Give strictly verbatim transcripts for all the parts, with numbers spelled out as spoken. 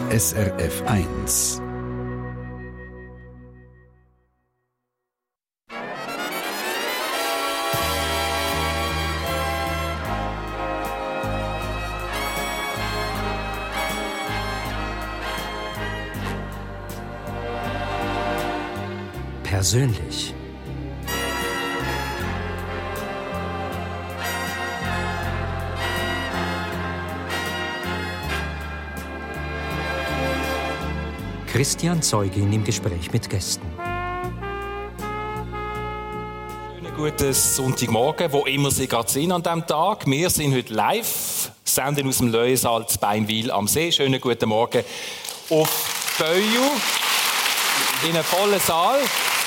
S R F eins. Persönlich. Christian Zeugin im Gespräch mit Gästen. Schönen guten Sonntagmorgen, wo immer Sie gerade sind an diesem Tag. Wir sind heute live, senden aus dem Löwensaal zu Beinwil am See. Schönen guten Morgen auf Beuju in einem vollen Saal.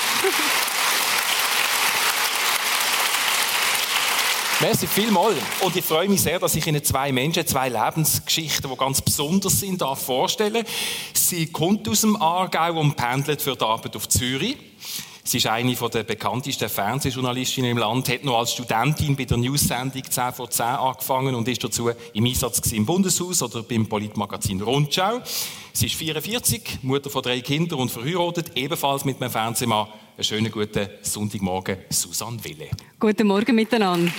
Merci vielmals. Und ich freue mich sehr, dass ich Ihnen zwei Menschen, zwei Lebensgeschichten, die ganz besonders sind, vorstellen darf. Sie kommt aus dem Aargau und pendelt für die Arbeit auf Zürich. Sie ist eine der bekanntesten Fernsehjournalistinnen im Land, hat noch als Studentin bei der News-Sendung zehn vor zehn angefangen und ist dazu im Einsatz im Bundeshaus oder beim Politmagazin Rundschau. Sie ist vierundvierzig, Mutter von drei Kindern und verheiratet, ebenfalls mit einem Fernsehmann. Einen schönen guten Sonntagmorgen, Susanne Wille. Guten Morgen miteinander.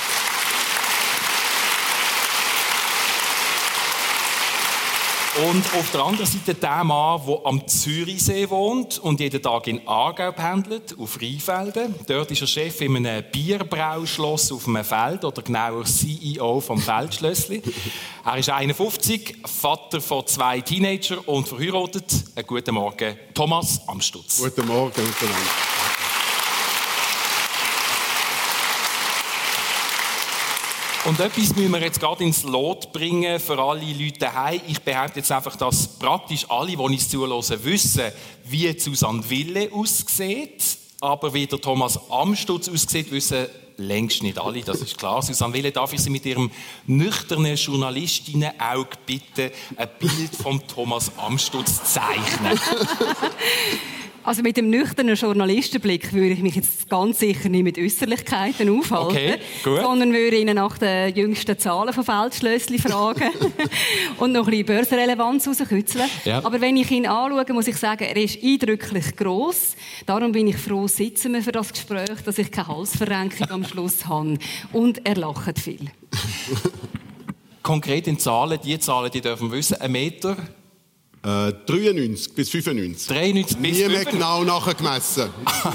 Und auf der anderen Seite der Mann, der am Zürichsee wohnt und jeden Tag in Aargau pendelt, auf Rheinfelden. Dort ist er Chef in einem Bierbrauschloss auf einem Feld, oder genauer C E O vom Feldschlössli. Er ist einundfünfzig, Vater von zwei Teenagern und verheiratet. Einen guten Morgen, Thomas Amstutz. Guten Morgen miteinander. Und etwas müssen wir jetzt gerade ins Lot bringen für alle Leute daheim. Ich behaupte jetzt einfach, dass praktisch alle, die uns zuhören, wissen, wie Susanne Wille aussieht. Aber wie der Thomas Amstutz aussieht, wissen längst nicht alle, das ist klar. Susanne Wille, darf ich Sie mit Ihrem nüchternen Journalistinnen-Auge bitten, ein Bild von Thomas Amstutz zeichnen? Also mit dem nüchternen Journalistenblick würde ich mich jetzt ganz sicher nicht mit Äußerlichkeiten aufhalten, okay, gut. sondern würde Ihnen nach den jüngsten Zahlen von Feldschlössli fragen und noch ein bisschen Börsenrelevanz rauskitzeln. Ja. Aber wenn ich ihn anschaue, muss ich sagen, er ist eindrücklich gross. Darum bin ich froh, sitzen wir für das Gespräch, dass ich keine Halsverrenkung am Schluss habe. Und er lacht viel. Konkret in Zahlen, die Zahlen, die dürfen wir wissen, ein Meter... Äh, dreiundneunzig bis fünfundneunzig. dreiundneunzig bis Nie mehr genau nachgemessen.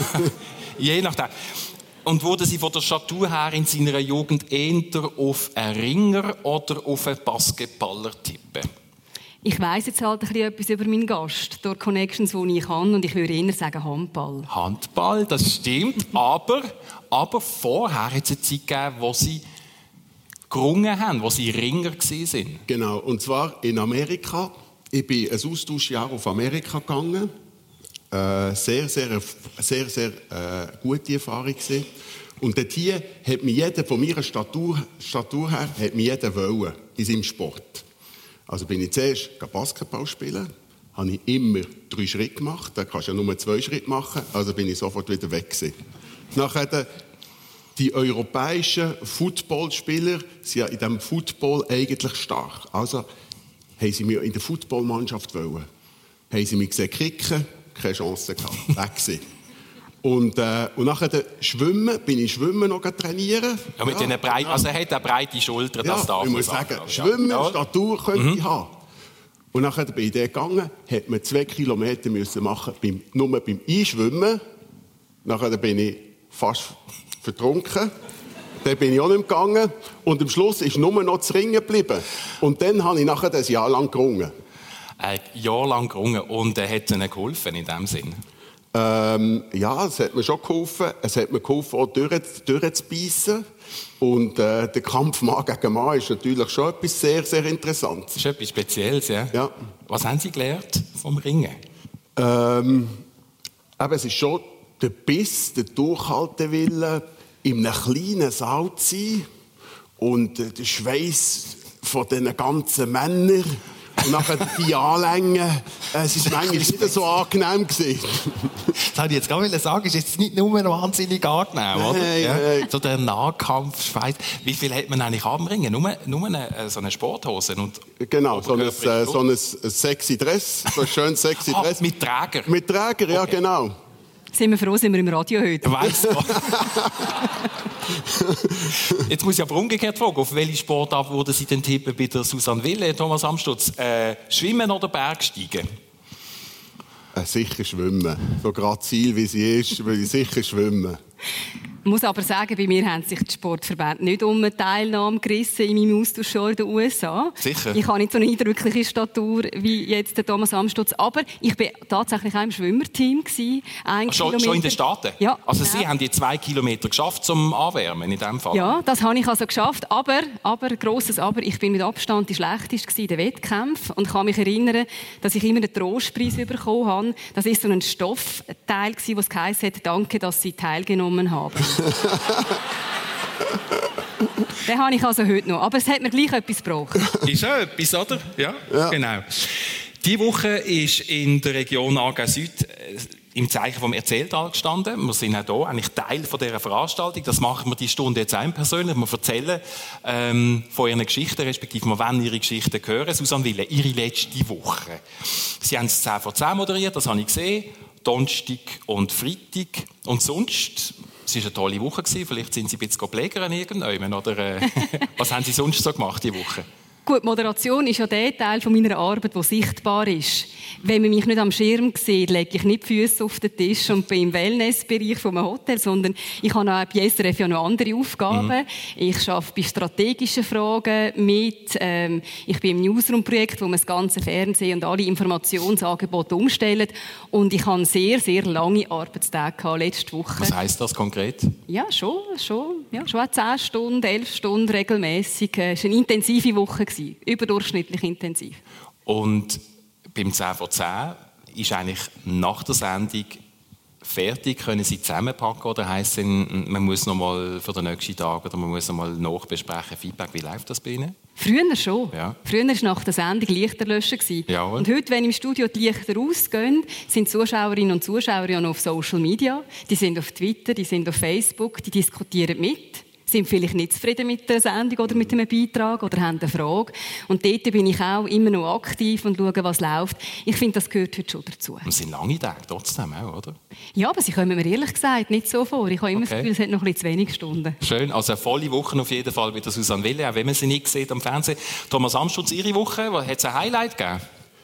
Je nachdem. Und wurde Sie von der Statur her in seiner Jugend eher auf einen Ringer oder auf einen Basketballer tippen? Ich weiss jetzt halt ein bisschen etwas über meinen Gast, durch Connections, die ich habe, und ich würde eher sagen Handball. Handball, das stimmt. aber, aber vorher hat es eine Zeit gegeben, wo Sie gerungen haben, wo Sie Ringer waren. Genau, und zwar in Amerika. Ich bin ein Austauschjahr auf Amerika gegangen. Äh, sehr, sehr, sehr, sehr äh, gute Erfahrung gewesen. Und dort hier hat mich jeder von meiner Statur, Statur her hat mich jeder wollen in seinem Sport. Also bin ich zuerst Basketball spielen, habe ich immer drei Schritte gemacht. Da kannst du ja nur zwei Schritte machen, also bin ich sofort wieder weg gewesen. Nachher die europäischen Footballspieler sind ja in diesem Football eigentlich stark. Also haben sie mich in der Footballmannschaft wollen. Haben sie mich gesehen kicken, keine Chance gehabt, weg gewesen. Und, äh, und nachher Schwimmen, bin ich Schwimmen noch trainieren. Ja, mit ja, Brei- ja. Also er hat eine breite Schulter, das ja, darf ich man muss sagen. sagen, Schwimmen, ja. Statur könnte mhm. ich haben. Und nachher bin ich dort gegangen, hat man zwei Kilometer müssen machen, beim, nur beim Einschwimmen. Nachher bin ich fast vertrunken. Dann bin ich auch nicht mehr gegangen. Und am Schluss ist nur noch zu ringen geblieben. Und dann habe ich nachher ein Jahr lang gerungen. Ein Jahr lang gerungen. Und äh, hat es Ihnen geholfen in diesem Sinn? Ähm, ja, es hat mir schon geholfen. Es hat mir geholfen, auch durch, durchzubeissen. Und äh, der Kampf Mann gegen Mann ist natürlich schon etwas sehr, sehr Interessantes. Das ist etwas Spezielles, ja? Ja. Was haben Sie gelernt vom Ringen? Ähm, aber es ist schon der Biss, der Durchhaltewille, in einem kleinen Saal zu sein und der Schweiß von diesen ganzen Männern Und nachher die Anlängen, äh, es ist manchmal nicht so angenehm gewesen. Das wollte ich jetzt gerade sagen, ist jetzt nicht nur wahnsinnig angenehm, oder? Nein, ja. nein. So der Nahkampfschweiß. Wie viel hat man eigentlich anbringen? Nur, nur eine, so eine Sporthose? Und genau, so ein, äh, so ein sexy Dress, so ein schönes sexy ah, Dress. mit Träger? Mit Träger, ja, okay. Genau. Sind wir froh, sind wir im Radio heute. Weiss du. Jetzt muss ich aber umgekehrt fragen, auf welche Sportart würden Sie denn tippen bei der Susanne Wille, Thomas Amstutz? Äh, Schwimmen oder Bergsteigen? Äh, sicher schwimmen. So grazil wie sie ist, will ich sicher schwimmen. Ich muss aber sagen, bei mir haben sich die Sportverbände nicht um eine Teilnahme gerissen in meinem Austausch in den U S A. Sicher. Ich habe nicht so eine eindrückliche Statur wie jetzt der Thomas Amstutz, aber ich war tatsächlich auch im Schwimmerteam gewesen. Ein Schon, schon in den Staaten? Ja. Also genau. Sie haben die zwei Kilometer geschafft zum Anwärmen in diesem Fall? Ja, das habe ich also geschafft, aber, aber grosses Aber, ich bin mit Abstand die schlechteste in den Wettkämpfen und kann mich erinnern, dass ich immer einen Trostpreis bekommen habe. Das war so ein Stoffteil, der geheißen hat, danke, dass Sie teilgenommen haben. Den habe ich also heute noch. Aber es hat mir gleich etwas gebraucht. Ist auch etwas, oder? Ja, ja. Genau. Diese Woche ist in der Region Aargau Süd im Zeichen vom Erzähltal gestanden. Wir sind auch hier eigentlich Teil von dieser Veranstaltung. Das machen wir die Stunde jetzt ein persönlich. Wir erzählen ähm, von ihren Geschichten, respektive wir wollen ihre Geschichten hören. Susanne Wille, ihre letzte Woche. Sie haben es zehn vor zehn moderiert, das habe ich gesehen. Donnerstag und Freitag. Und sonst... Es war eine tolle Woche. Vielleicht sind Sie ein bisschen pflegern irgendwann. Oder äh, was haben Sie sonst so gemacht diese Woche? Gut, Moderation ist ja der Teil meiner Arbeit, der sichtbar ist. Wenn man mich nicht am Schirm sieht, lege ich nicht die Füße auf den Tisch und bin im Wellnessbereich vom Hotel, sondern ich habe auch bei S R F ja noch andere Aufgaben. Mhm. Ich arbeite bei strategischen Fragen mit. Ähm, ich bin im Newsroom-Projekt, wo man das ganze Fernsehen und alle Informationsangebote umstellt. Und ich hatte sehr, sehr lange Arbeitstage letzte Woche. Was heisst das konkret? Ja, schon, schon, ja, schon zehn Stunden, elf Stunden regelmäßig. Es war eine intensive Woche. Überdurchschnittlich intensiv. Und beim zehn vor zehn ist eigentlich nach der Sendung fertig, können Sie zusammenpacken oder heisst es, man muss noch mal für den nächsten Tag oder man muss noch mal nachbesprechen, Feedback, wie läuft das bei Ihnen? Früher schon. Ja. Früher war nach der Sendung Lichter löschen. Jawohl. Und heute, wenn im Studio die Lichter ausgehen, sind Zuschauerinnen und Zuschauer ja noch auf Social Media. Die sind auf Twitter, die sind auf Facebook, die diskutieren mit. Sind vielleicht nicht zufrieden mit der Sendung oder mit einem Beitrag oder haben eine Frage. Und dort bin ich auch immer noch aktiv und schaue, was läuft. Ich finde, das gehört heute schon dazu. Es sind lange Tage trotzdem auch, oder? Ja, aber sie kommen mir ehrlich gesagt nicht so vor. Ich habe immer okay. das Gefühl, es hat noch ein bisschen zu wenig Stunden. Schön, also eine volle Woche auf jeden Fall bei der Susanne Wille, auch wenn man sie nicht sieht am Fernsehen. Thomas Amstutz, Ihre Woche, hat es ein Highlight gegeben?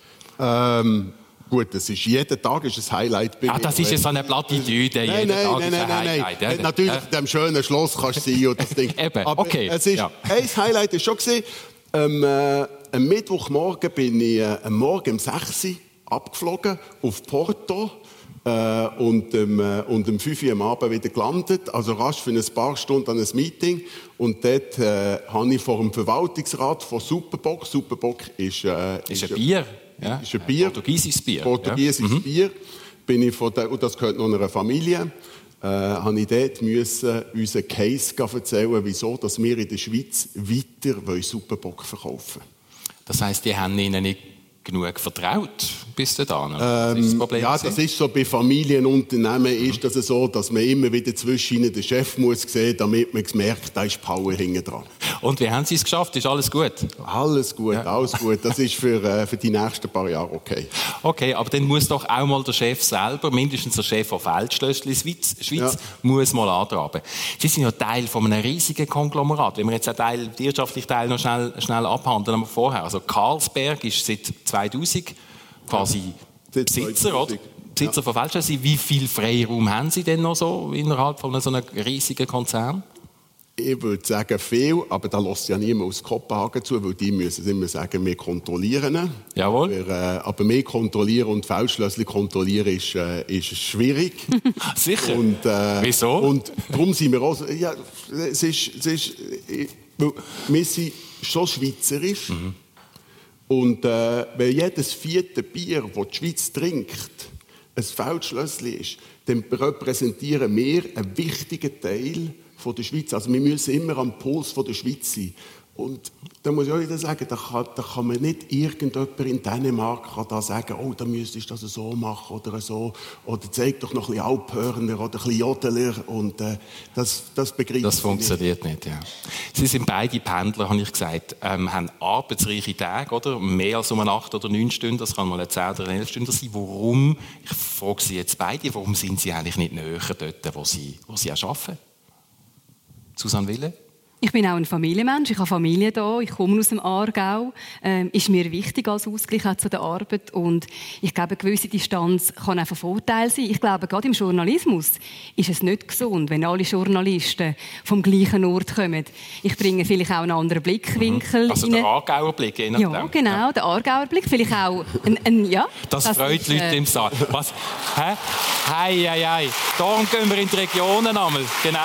Ähm... Gut, das ist, jeden Tag ist ein Highlight bei mir. Ah, das ist ja so eine Plattitüde. Nein, nein, Tag nein, nein, nein, nein. Ja, natürlich ja. in diesem schönen Schloss kannst du sein und das Ding. Eben, aber okay. Es ist, ja. Ein Highlight war schon, ähm, äh, am Mittwochmorgen bin ich äh, am Morgen um sechs Uhr abgeflogen auf Porto äh, und, ähm, äh, und um fünf Uhr am Abend wieder gelandet. Also rasch für ein paar Stunden an ein Meeting. Und dort äh, habe ich vor dem Verwaltungsrat von Superbock, Superbock ist, äh, ist, ist ein Bier. Ja, ist ein Bier. Portugiesisches Bier. Portugiesisches ja. Bier. Bin ich von der, und das gehört noch einer Familie. Äh, habe ich dort müssen unseren Case erzählen, wieso dass wir in der Schweiz weiter Superbock verkaufen wollen. Das heisst, die haben Ihnen nicht genug vertraut bis dahin? Ähm, das ist das Problem ja, das ist so, bei Familienunternehmen ist das so, dass man immer wieder zwischen ihnen den Chef muss sehen, damit man merkt, da ist Power hinten dran. Und wie haben Sie es geschafft? Ist alles gut? Alles gut, ja. alles gut. Das ist für, äh, für die nächsten paar Jahre okay. Okay, aber dann muss doch auch mal der Chef selber, mindestens der Chef von Feldschlössli Schweiz, Schweiz ja. muss mal antraben. Sie sind ja Teil von einem riesigen Konglomerat. Wenn wir jetzt einen Teil, den wirtschaftlichen Teil noch schnell, schnell abhandeln, aber vorher. Also Carlsberg ist seit zweitausend quasi ja. Besitzer, oder? Besitzer ja. von Feldschlössli. Wie viel Freiraum haben Sie denn noch so innerhalb von so einem riesigen Konzern? Ich würde sagen viel, aber da lässt ja niemand aus Kopenhagen zu, weil die müssen immer sagen, wir kontrollieren. Jawohl. Wir, äh, aber wir kontrollieren und Feldschlössli kontrollieren ist, äh, ist schwierig. Sicher. Und, äh, Wieso? Und darum sind wir auch, ja, es ist, es ist, wir sind schon schweizerisch. Mhm. Und äh, wenn jedes vierte Bier, das die Schweiz trinkt, ein Feldschlössli ist, dann repräsentieren wir einen wichtigen Teil von der Schweiz. Also wir müssen immer am Puls von der Schweiz sein. Und da muss ich auch wieder sagen, da kann, da kann man nicht irgendjemand in Dänemark kann da sagen, oh, da müsstest du das so machen oder so. Oder zeig doch noch ein bisschen Alphörner oder ein bisschen Jodeler. Und äh, das, das begreift Das funktioniert nicht, ja. Sie sind beide Pendler, habe ich gesagt, ähm, haben arbeitsreiche Tage, oder? Mehr als um eine acht oder neun Stunden, das kann mal eine zehn oder elf Stunden sein. Warum, ich frage Sie jetzt beide, warum sind Sie eigentlich nicht näher dort, wo Sie, wo Sie auch arbeiten? Susanne Wille? Ich bin auch ein Familienmensch, ich habe Familie da, ich komme aus dem Aargau. Ähm, ist mir wichtig als Ausgleich auch zu der Arbeit. Und ich glaube, eine gewisse Distanz kann auch ein Vorteil sein. Ich glaube, gerade im Journalismus ist es nicht gesund, wenn alle Journalisten vom gleichen Ort kommen. Ich bringe vielleicht auch einen anderen Blickwinkel. Also der Aargauer Blick, je nachdem. Ja, genau, ja. Der Aargauer Blick. Vielleicht auch ein, ein ja. Das, das freut ist, Leute äh, im Saal. Was? Hä? Hei, hei, hei. Darum gehen wir in die Regionen einmal. Genau.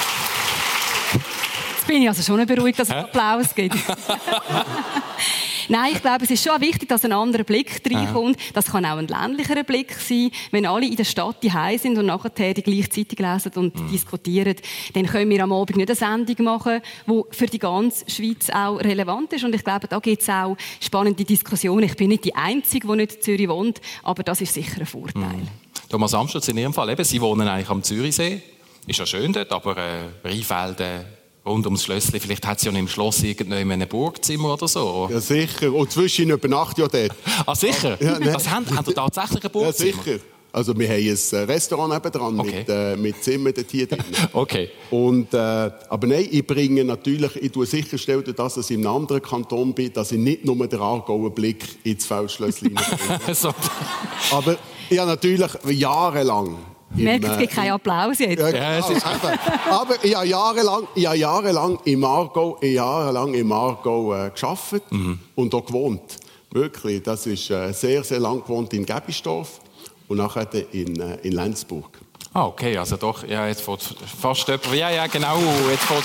Bin ich also schon beruhigt, dass es Applaus gibt. Nein, ich glaube, es ist schon wichtig, dass ein anderer Blick reinkommt. Das kann auch ein ländlicherer Blick sein. Wenn alle in der Stadt daheim sind und nachher die gleiche Zeitung lesen und mm. diskutieren, dann können wir am Abend nicht eine Sendung machen, die für die ganze Schweiz auch relevant ist. Und ich glaube, da gibt es auch spannende Diskussionen. Ich bin nicht die Einzige, die nicht in Zürich wohnt, aber das ist sicher ein Vorteil. Mm. Thomas Amstutz, in Ihrem Fall, eben, Sie wohnen eigentlich am Zürichsee. Ist ja schön dort, aber äh, Rheinfelden, rund ums Schlössli, vielleicht hat sie ja im Schloss irgendwann ein Burgzimmer oder so. Ja, sicher. Und zwischen übernachte ja dort. Ah, sicher? Ja, ne. Was haben, haben ihr tatsächlich ein Burgzimmer? Ja, sicher. Also wir haben ein Restaurant nebendran okay. mit, äh, mit Zimmern dort hier drin. Okay. Und, äh, aber nein, ich bringe natürlich, ich tue sicherstellen, dass ich in einem anderen Kanton bin, dass ich nicht nur den Aargauer Blick ins Feldschlössli bringe. So. Aber ich habe natürlich jahrelang... Merkt, es gibt keinen Applaus jetzt. Ja, ja, es ist aber ich habe jahrelang, ich habe jahrelang im Aargau, jahrelang im Aargau äh, gearbeitet mhm. und auch gewohnt. Wirklich, das ist äh, sehr, sehr lang gewohnt in Gebisdorf und nachher in, äh, in Lenzburg. Ah, okay, also doch, ja, jetzt fährt fast jemand, ja, ja, genau, jetzt fährt...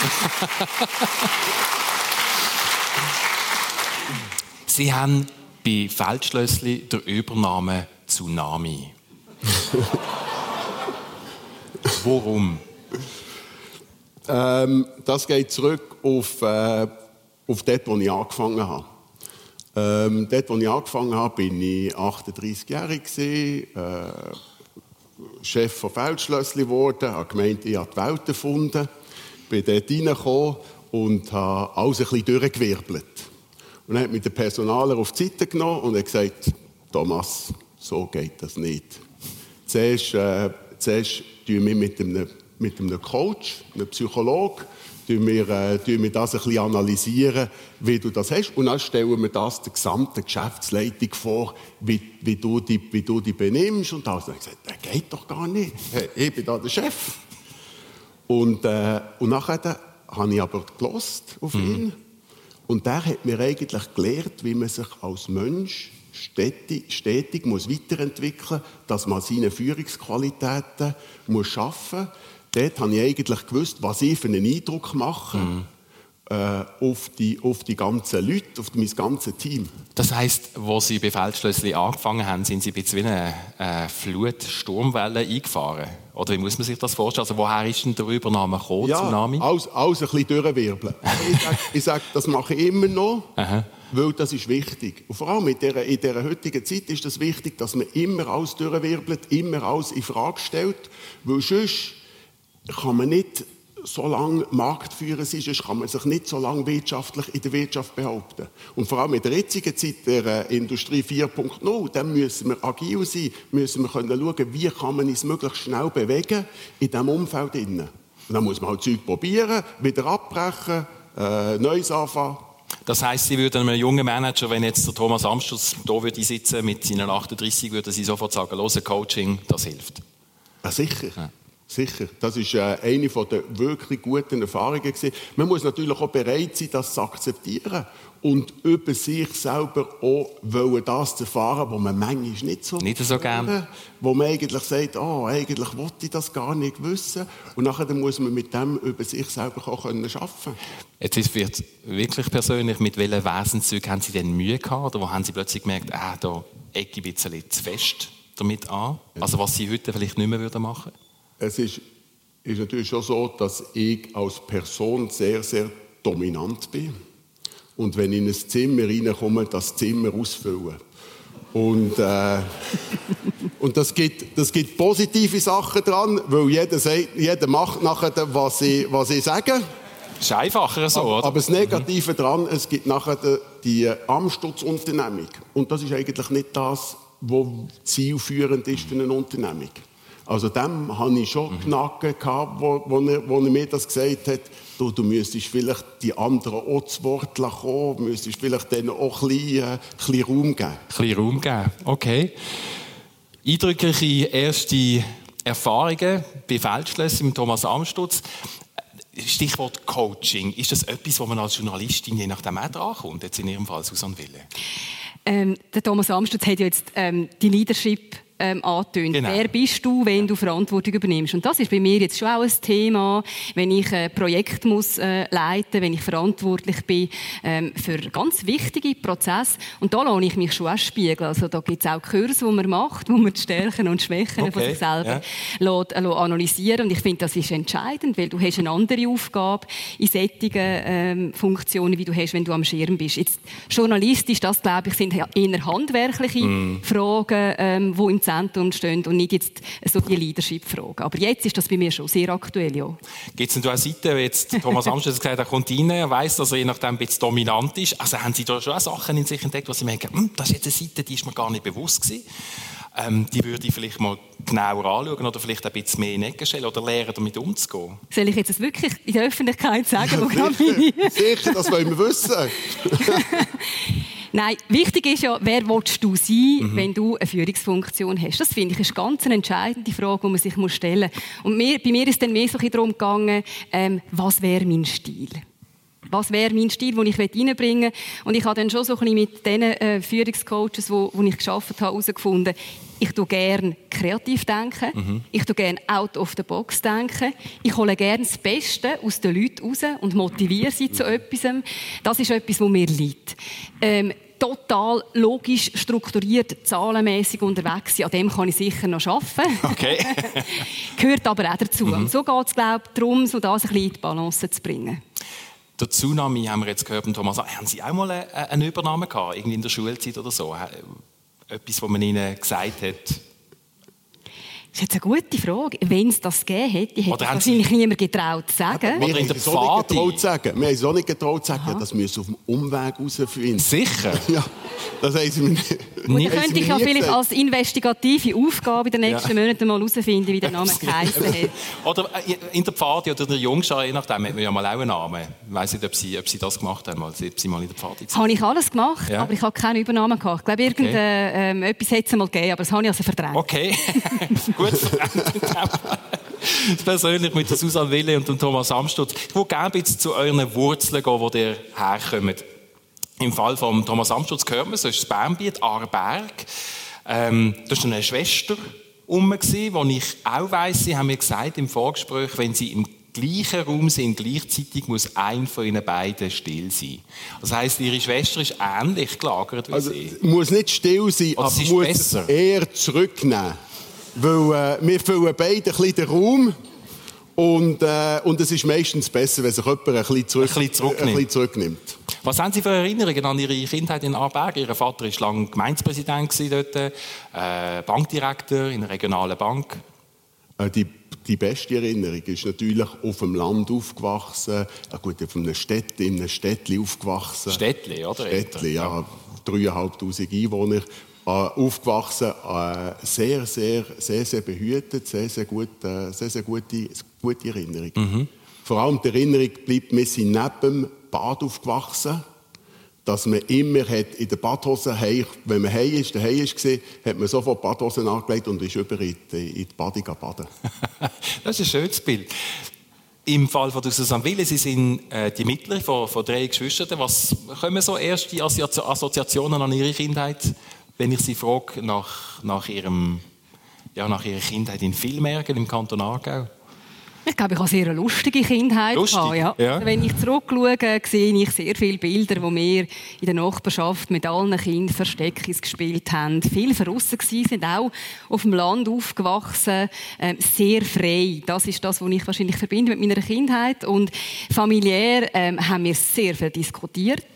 Sie haben bei Feldschlössli den Übernamen Tsunami. Warum? Ähm, das geht zurück auf, äh, auf dort, wo ich angefangen habe. Ähm, dort, wo ich angefangen habe, bin ich achtunddreißigjährig gewesen, äh, Chef von Feldschlössli geworden, habe gemeint, ich habe die Welt erfunden, bin dort reingekommen und habe alles ein bisschen durchgewirbelt. Und dann hat mich der Personaler auf die Seite genommen und hat gesagt, Thomas, so geht das nicht. Zuerst, äh, zuerst tun wir mit einem, mit einem Coach, einem Psychologen, tun wir, äh, tun wir das ein bisschen analysieren, wie du das hast. Und dann stellen wir das der gesamten Geschäftsleitung vor, wie, wie, du, die, wie du dich benimmst. Und dann habe ich gesagt, das geht doch gar nicht. Ich bin da der Chef. Und, äh, und nachher habe ich aber gehört auf ihn. Mhm. Und der hat mir eigentlich gelehrt, wie man sich als Mensch stetig, stetig muss weiterentwickeln muss, dass man seine Führungsqualitäten muss schaffen muss. Dort habe ich eigentlich gewusst, was ich für einen Eindruck mache mhm. äh, auf, die, auf die ganzen Leute, auf mein ganzes Team. Das heisst, als Sie bei Feldschlössli angefangen haben, sind Sie ein bisschen wie eine äh, Flut, Sturmwelle eingefahren? Oder wie muss man sich das vorstellen? Also woher ist denn der Übernahme gekommen, ja, Tsunami? alles, alles ein bisschen durchwirbeln. ich sage, ich sage, das mache ich immer noch. Aha. Weil das ist wichtig. Und vor allem in dieser, in dieser heutigen Zeit ist es das wichtig, dass man immer alles durchwirbelt, immer alles in Frage stellt. Weil sonst kann man nicht so lange Marktführer sein, sonst kann man sich nicht so lange wirtschaftlich in der Wirtschaft behaupten. Und vor allem in der jetzigen Zeit der äh, Industrie vier Punkt null, dann müssen wir agil sein, müssen wir können schauen, wie kann man uns möglichst schnell bewegen in diesem Umfeld. Und dann muss man halt Zeug probieren, wieder abbrechen, äh, Neues anfangen. Das heisst, Sie würden einem jungen Manager, wenn jetzt der Thomas Amstutz da würde sitzen mit seinen achtunddreißig, würden Sie sofort sagen, los, Coaching, das hilft? Ja, sicher. Ja. Sicher. Das war äh, eine der wirklich guten Erfahrungen gewesen. Man muss natürlich auch bereit sein, das zu akzeptieren und über sich selber auch wollen, das zu erfahren, was man manchmal nicht so nicht so gerne, wo man eigentlich sagt, oh, eigentlich wollte ich das gar nicht wissen. Und nachher muss man mit dem über sich selber auch arbeiten können. Jetzt wird es wirklich persönlich, mit welchen Wesenszügen haben Sie denn Mühe gehabt? Oder wo haben Sie plötzlich gemerkt, ah, da ecke ich ein bisschen zu fest damit an? Also was Sie heute vielleicht nicht mehr machen würden? Es ist, ist natürlich schon so, dass ich als Person sehr, sehr dominant bin. und wenn ich in ein Zimmer reinkomme, das Zimmer ausfüllen. Und, äh, und das gibt, das gibt positive Sachen dran, weil jeder, sagt, jeder macht nachher, was ich, was ich sage. Das ist einfacher so, aber, oder? aber das Negative mhm. dran, es gibt nachher die, die Amtsschutzunternehmung. Und das ist eigentlich nicht das, was zielführend ist für eine Unternehmung. Also dem hatte ich schon mhm. Knacken gehabt, wo, wo, er, wo er mir das gesagt hat. Du, du müsstest vielleicht die anderen auch zu Wort kommen, müsstest vielleicht denen auch ein bisschen, äh, ein bisschen Raum geben. Ein bisschen Raum geben, okay. Eindrückliche erste Erfahrungen bei Feldschlösser mit Thomas Amstutz. Stichwort Coaching. Ist das etwas, wo man als Journalistin je nachdem auch drankommt, jetzt in Ihrem Fall, Susanne Wille? Ähm, der Thomas Amstutz hat ja jetzt ähm, die Leadership Ähm, angetönt. Genau. Wer bist du, wenn du Verantwortung übernimmst? Und das ist bei mir jetzt schon auch ein Thema, wenn ich ein Projekt muss, äh, leiten, wenn ich verantwortlich bin ähm, für ganz wichtige Prozesse. Und da lasse ich mich schon auch spiegeln. Also da gibt es auch Kurse, die man macht, wo man die Stärken und Schwächen okay. von sich selber ja. lässt, äh, lässt analysieren. Und ich finde, das ist entscheidend, weil du hast eine andere Aufgabe in solchen ähm, Funktionen, wie du hast, wenn du am Schirm bist. Jetzt, journalistisch, das glaube ich, sind eher handwerkliche mm. Fragen, ähm, die im Zentrum stehen und nicht jetzt so die Leadership-Fragen. Aber jetzt ist das bei mir schon sehr aktuell, ja. Gibt es denn da eine Seite, wie jetzt Thomas Amstutz gesagt hat, er kommt rein, er weiss, dass er je nachdem ein bisschen dominant ist. Also haben Sie da schon auch Sachen in sich entdeckt, wo Sie merken, hm, das ist jetzt eine Seite, die ist mir gar nicht bewusst gewesen. Ähm, die würde ich vielleicht mal genauer anschauen oder vielleicht ein bisschen mehr in die Ecke stellen oder lernen, damit umzugehen. Soll ich jetzt das wirklich in der Öffentlichkeit sagen? Wo sicher, sicher, das wollen wir wissen. Nein, wichtig ist ja, wer willst du sein, mhm. wenn du eine Führungsfunktion hast. Das finde ich ist ganz eine entscheidende Frage, die man sich stellen muss. Und mir, bei mir ist dann mehr so darum gegangen, ähm, was wäre mein Stil? Was wäre mein Stil, den ich reinbringen will? Und ich habe dann schon so ein bisschen mit den äh, Führungscoaches, die ich gearbeitet habe, herausgefunden, ich tue gerne kreativ denken, mhm. ich tue gerne out of the box denken, ich hole gerne das Beste aus den Leuten raus und motiviere sie zu etwas. Das ist etwas, was mir liegt. Ähm, total logisch, strukturiert, zahlenmäßig unterwegs sein, an dem kann ich sicher noch arbeiten. Okay. Gehört aber auch dazu. Mhm. Und so geht es, glaube ich, darum, so das ein bisschen in die Balance zu bringen. Der Tsunami haben wir jetzt gehört, Thomas. Haben Sie auch mal eine, eine Übernahme gehabt, irgendwie in der Schulzeit oder so? Etwas, was man Ihnen gesagt hat? Das ist jetzt eine gute Frage. Wenn es das gegeben hätte, hätte es wahrscheinlich Sie... niemand getraut zu sagen. Wir haben es auch nicht getraut zu sagen. Wir haben es auch nicht getraut zu sagen, ja, das müssen auf dem Umweg herausfinden. Sicher? Ja, das haben Sie mir nicht. Und dann könnte ich ja vielleicht gesagt. als investigative Aufgabe in den nächsten ja. Monaten mal herausfinden, wie der Name geheißen hat. Oder in der Pfadi oder in der Jungschar, je nachdem, hat man ja mal auch einen Namen. Ich weiss nicht, ob Sie, ob Sie das gemacht haben, ob Sie mal in der Pfadi waren. Habe ich alles gemacht, ja. aber ich habe keine Übernahme gehabt. Ich glaube, irgendetwas okay. ähm, hätte es mal gegeben, aber das habe ich also verdrängt. Okay. Gut, persönlich mit der Susanne Wille und dem Thomas Amstutz. Ich würde gerne jetzt zu euren Wurzeln gehen, wo ihr herkommt. Im Fall von Thomas Amstutz gehört man, das ist das Bernbiet, Aarberg. Ähm, da war eine Schwester um, die ich auch weiss, sie haben mir gesagt im Vorgespräch, wenn sie im gleichen Raum sind, gleichzeitig muss ein von ihnen beiden still sein. Das heisst, ihre Schwester ist ähnlich gelagert wie also, sie. Muss nicht still sein, oder aber muss besser. eher zurücknehmen. Weil äh, wir füllen beide ein bisschen den Raum und, äh, und es ist meistens besser, wenn sich jemand ein bisschen, zurück, ein bisschen, zurücknimmt. Ein bisschen zurücknimmt. Was haben Sie für Erinnerungen an Ihre Kindheit in Aarberg? Ihr Vater war lange Gemeindepräsident dort, äh, Bankdirektor in einer regionalen Bank. Äh, die, die beste Erinnerung ist natürlich auf dem Land aufgewachsen, äh, gut, auf einem Städtli, in einem Städtli aufgewachsen. Städtli, oder? Städtli, ja, dreieinhalbtausend Einwohner. Äh, aufgewachsen, äh, sehr, sehr, sehr, sehr behütet, sehr, sehr, gut, äh, sehr, sehr gute, gute Erinnerung. Mhm. Vor allem die Erinnerung bleibt, wir sind neben dem Bad aufgewachsen, dass man immer hat in der Badhose, wenn man heim ist, daheim war, hat man sofort die Badhosen angelegt und ist über in die, in die Badung baden. Das ist ein schönes Bild. Im Fall von Susanne Wille, Sie sind äh, die mittlere von, von drei Geschwistern. Was kommen so erste Assoziationen an Ihre Kindheit? Wenn ich Sie frage nach, nach, ihrem, ja, nach Ihrer Kindheit in Villmergen im Kanton Aargau? Ich glaube, ich habe eine sehr lustige Kindheit. Lustig? Gehabt, ja. Ja. Wenn ich zurückschaue, sehe ich sehr viele Bilder, wo wir in der Nachbarschaft mit allen Kindern Versteckis gespielt haben. Viele draussen waren, sind auch auf dem Land aufgewachsen, äh, sehr frei. Das ist das, was ich wahrscheinlich verbinde mit meiner Kindheit. Und familiär äh, haben wir sehr viel diskutiert.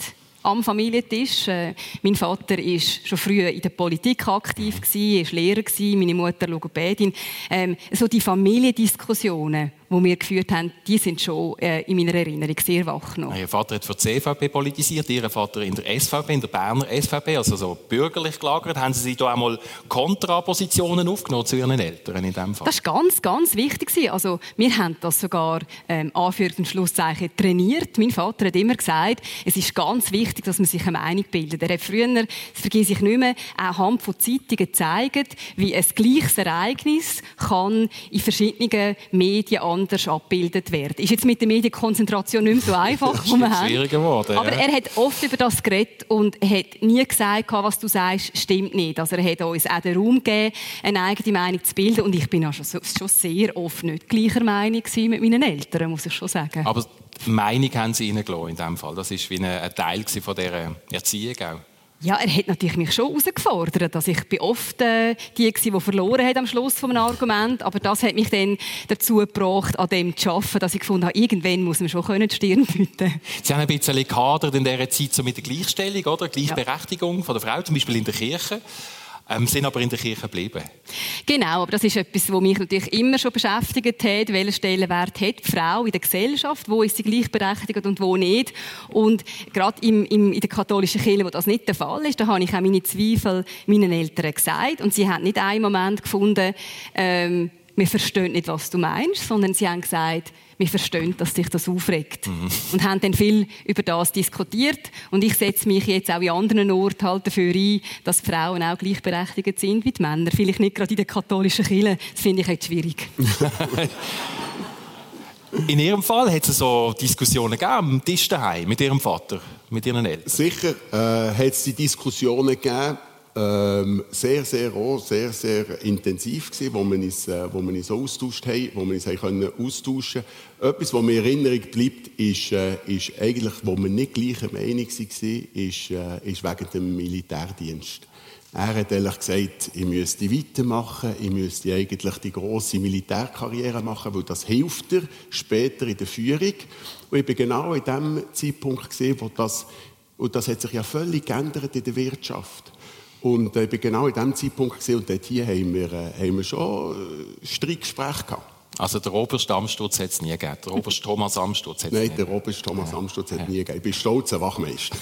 am Familientisch. Äh, mein Vater war schon früh in der Politik aktiv, er war Lehrer, meine Mutter Logopädin. Ähm, so die Familiendiskussionen, die wir geführt haben, die sind schon äh, in meiner Erinnerung sehr wach noch. Ihr Vater hat für die C V P politisiert, Ihr Vater in der S V P, in der Berner S V P, also so bürgerlich gelagert. Haben Sie sich da einmal Kontrapositionen aufgenommen zu Ihren Eltern in diesem Fall? Das war ganz, ganz wichtig. Also, wir haben das sogar ähm, Anführungs- und Schlusszeichen trainiert. Mein Vater hat immer gesagt, es ist ganz wichtig, dass man sich eine Meinung bildet. Er hat früher, das vergesse ich nicht mehr, anhand von Zeitungen gezeigt, wie ein gleiches Ereignis kann in verschiedenen Medien anders abgebildet werden. Ist jetzt mit der Medienkonzentration nicht mehr so einfach, das ist wir schwieriger geworden. Aber ja. Er hat oft über das geredet und hat nie gesagt, was du sagst, stimmt nicht. Also er hat uns auch den Raum gegeben, eine eigene Meinung zu bilden. Und ich bin auch schon, schon sehr oft nicht gleicher Meinung mit meinen Eltern, muss ich schon sagen. Aber die Meinung haben Sie ihnen gelassen in diesem Fall. Das war wie ein Teil von dieser Erziehung auch. Ja, er hat natürlich mich schon herausgefordert. Also ich bin oft äh, die, die verloren hat am Schluss von einem Argument. Aber das hat mich dann dazu gebracht, an dem zu arbeiten, dass ich gefunden habe, irgendwann muss man schon die Stirn bieten. Sie haben ein bisschen gehadert in dieser Zeit so mit der Gleichstellung, oder? Gleichberechtigung ja. von der Frau, zum Beispiel in der Kirche. Ähm, sind aber in der Kirche geblieben. Genau, aber das ist etwas, was mich natürlich immer schon beschäftigt hat. Welchen Stellenwert hat die Frau in der Gesellschaft? Wo ist sie gleichberechtigt und wo nicht? Und gerade im, im, in der katholischen Kirche, wo das nicht der Fall ist, da habe ich auch meine Zweifel meinen Eltern gesagt. Und sie haben nicht einen Moment gefunden, ähm, wir verstehen nicht, was du meinst, sondern sie haben gesagt, wir verstehen, dass dich das aufregt. Mhm. Und haben dann viel über das diskutiert. Und ich setze mich jetzt auch in anderen Orten halt dafür ein, dass die Frauen auch gleichberechtigt sind wie die Männer. Vielleicht nicht gerade in der katholischen Kirche. Das finde ich jetzt schwierig. In Ihrem Fall hat es so Diskussionen gegeben am Tisch daheim mit Ihrem Vater, mit Ihren Eltern? Sicher äh, hat es die Diskussionen gegeben. Ähm, sehr, sehr auch, sehr, sehr intensiv gewesen, wo wir uns, äh, wo wir uns austauscht haben, wo wir uns haben können austauschen. Etwas, was mir in Erinnerung bleibt, ist, äh, ist eigentlich, wo wir nicht gleicher Meinung waren, ist, äh, ist wegen dem Militärdienst. Er hat ehrlich gesagt, ich müsste weitermachen, ich müsste eigentlich die grosse Militärkarriere machen, weil das hilft dir später in der Führung. Und ich bin genau in dem Zeitpunkt gesehen, wo das, und das hat sich ja völlig geändert in der Wirtschaft. Und ich bin genau in diesem Zeitpunkt gesehen und dort hier haben wir, äh, haben wir schon äh, Streitgespräche gehabt. Also der Oberst Amstutz hat es nie gegeben. Der Oberst Thomas Amstutz hat es nie gegeben. Nein, der Oberst Thomas ja. Amstutz hat es ja. nie gegeben. Ich bin stolzer Wachmeister.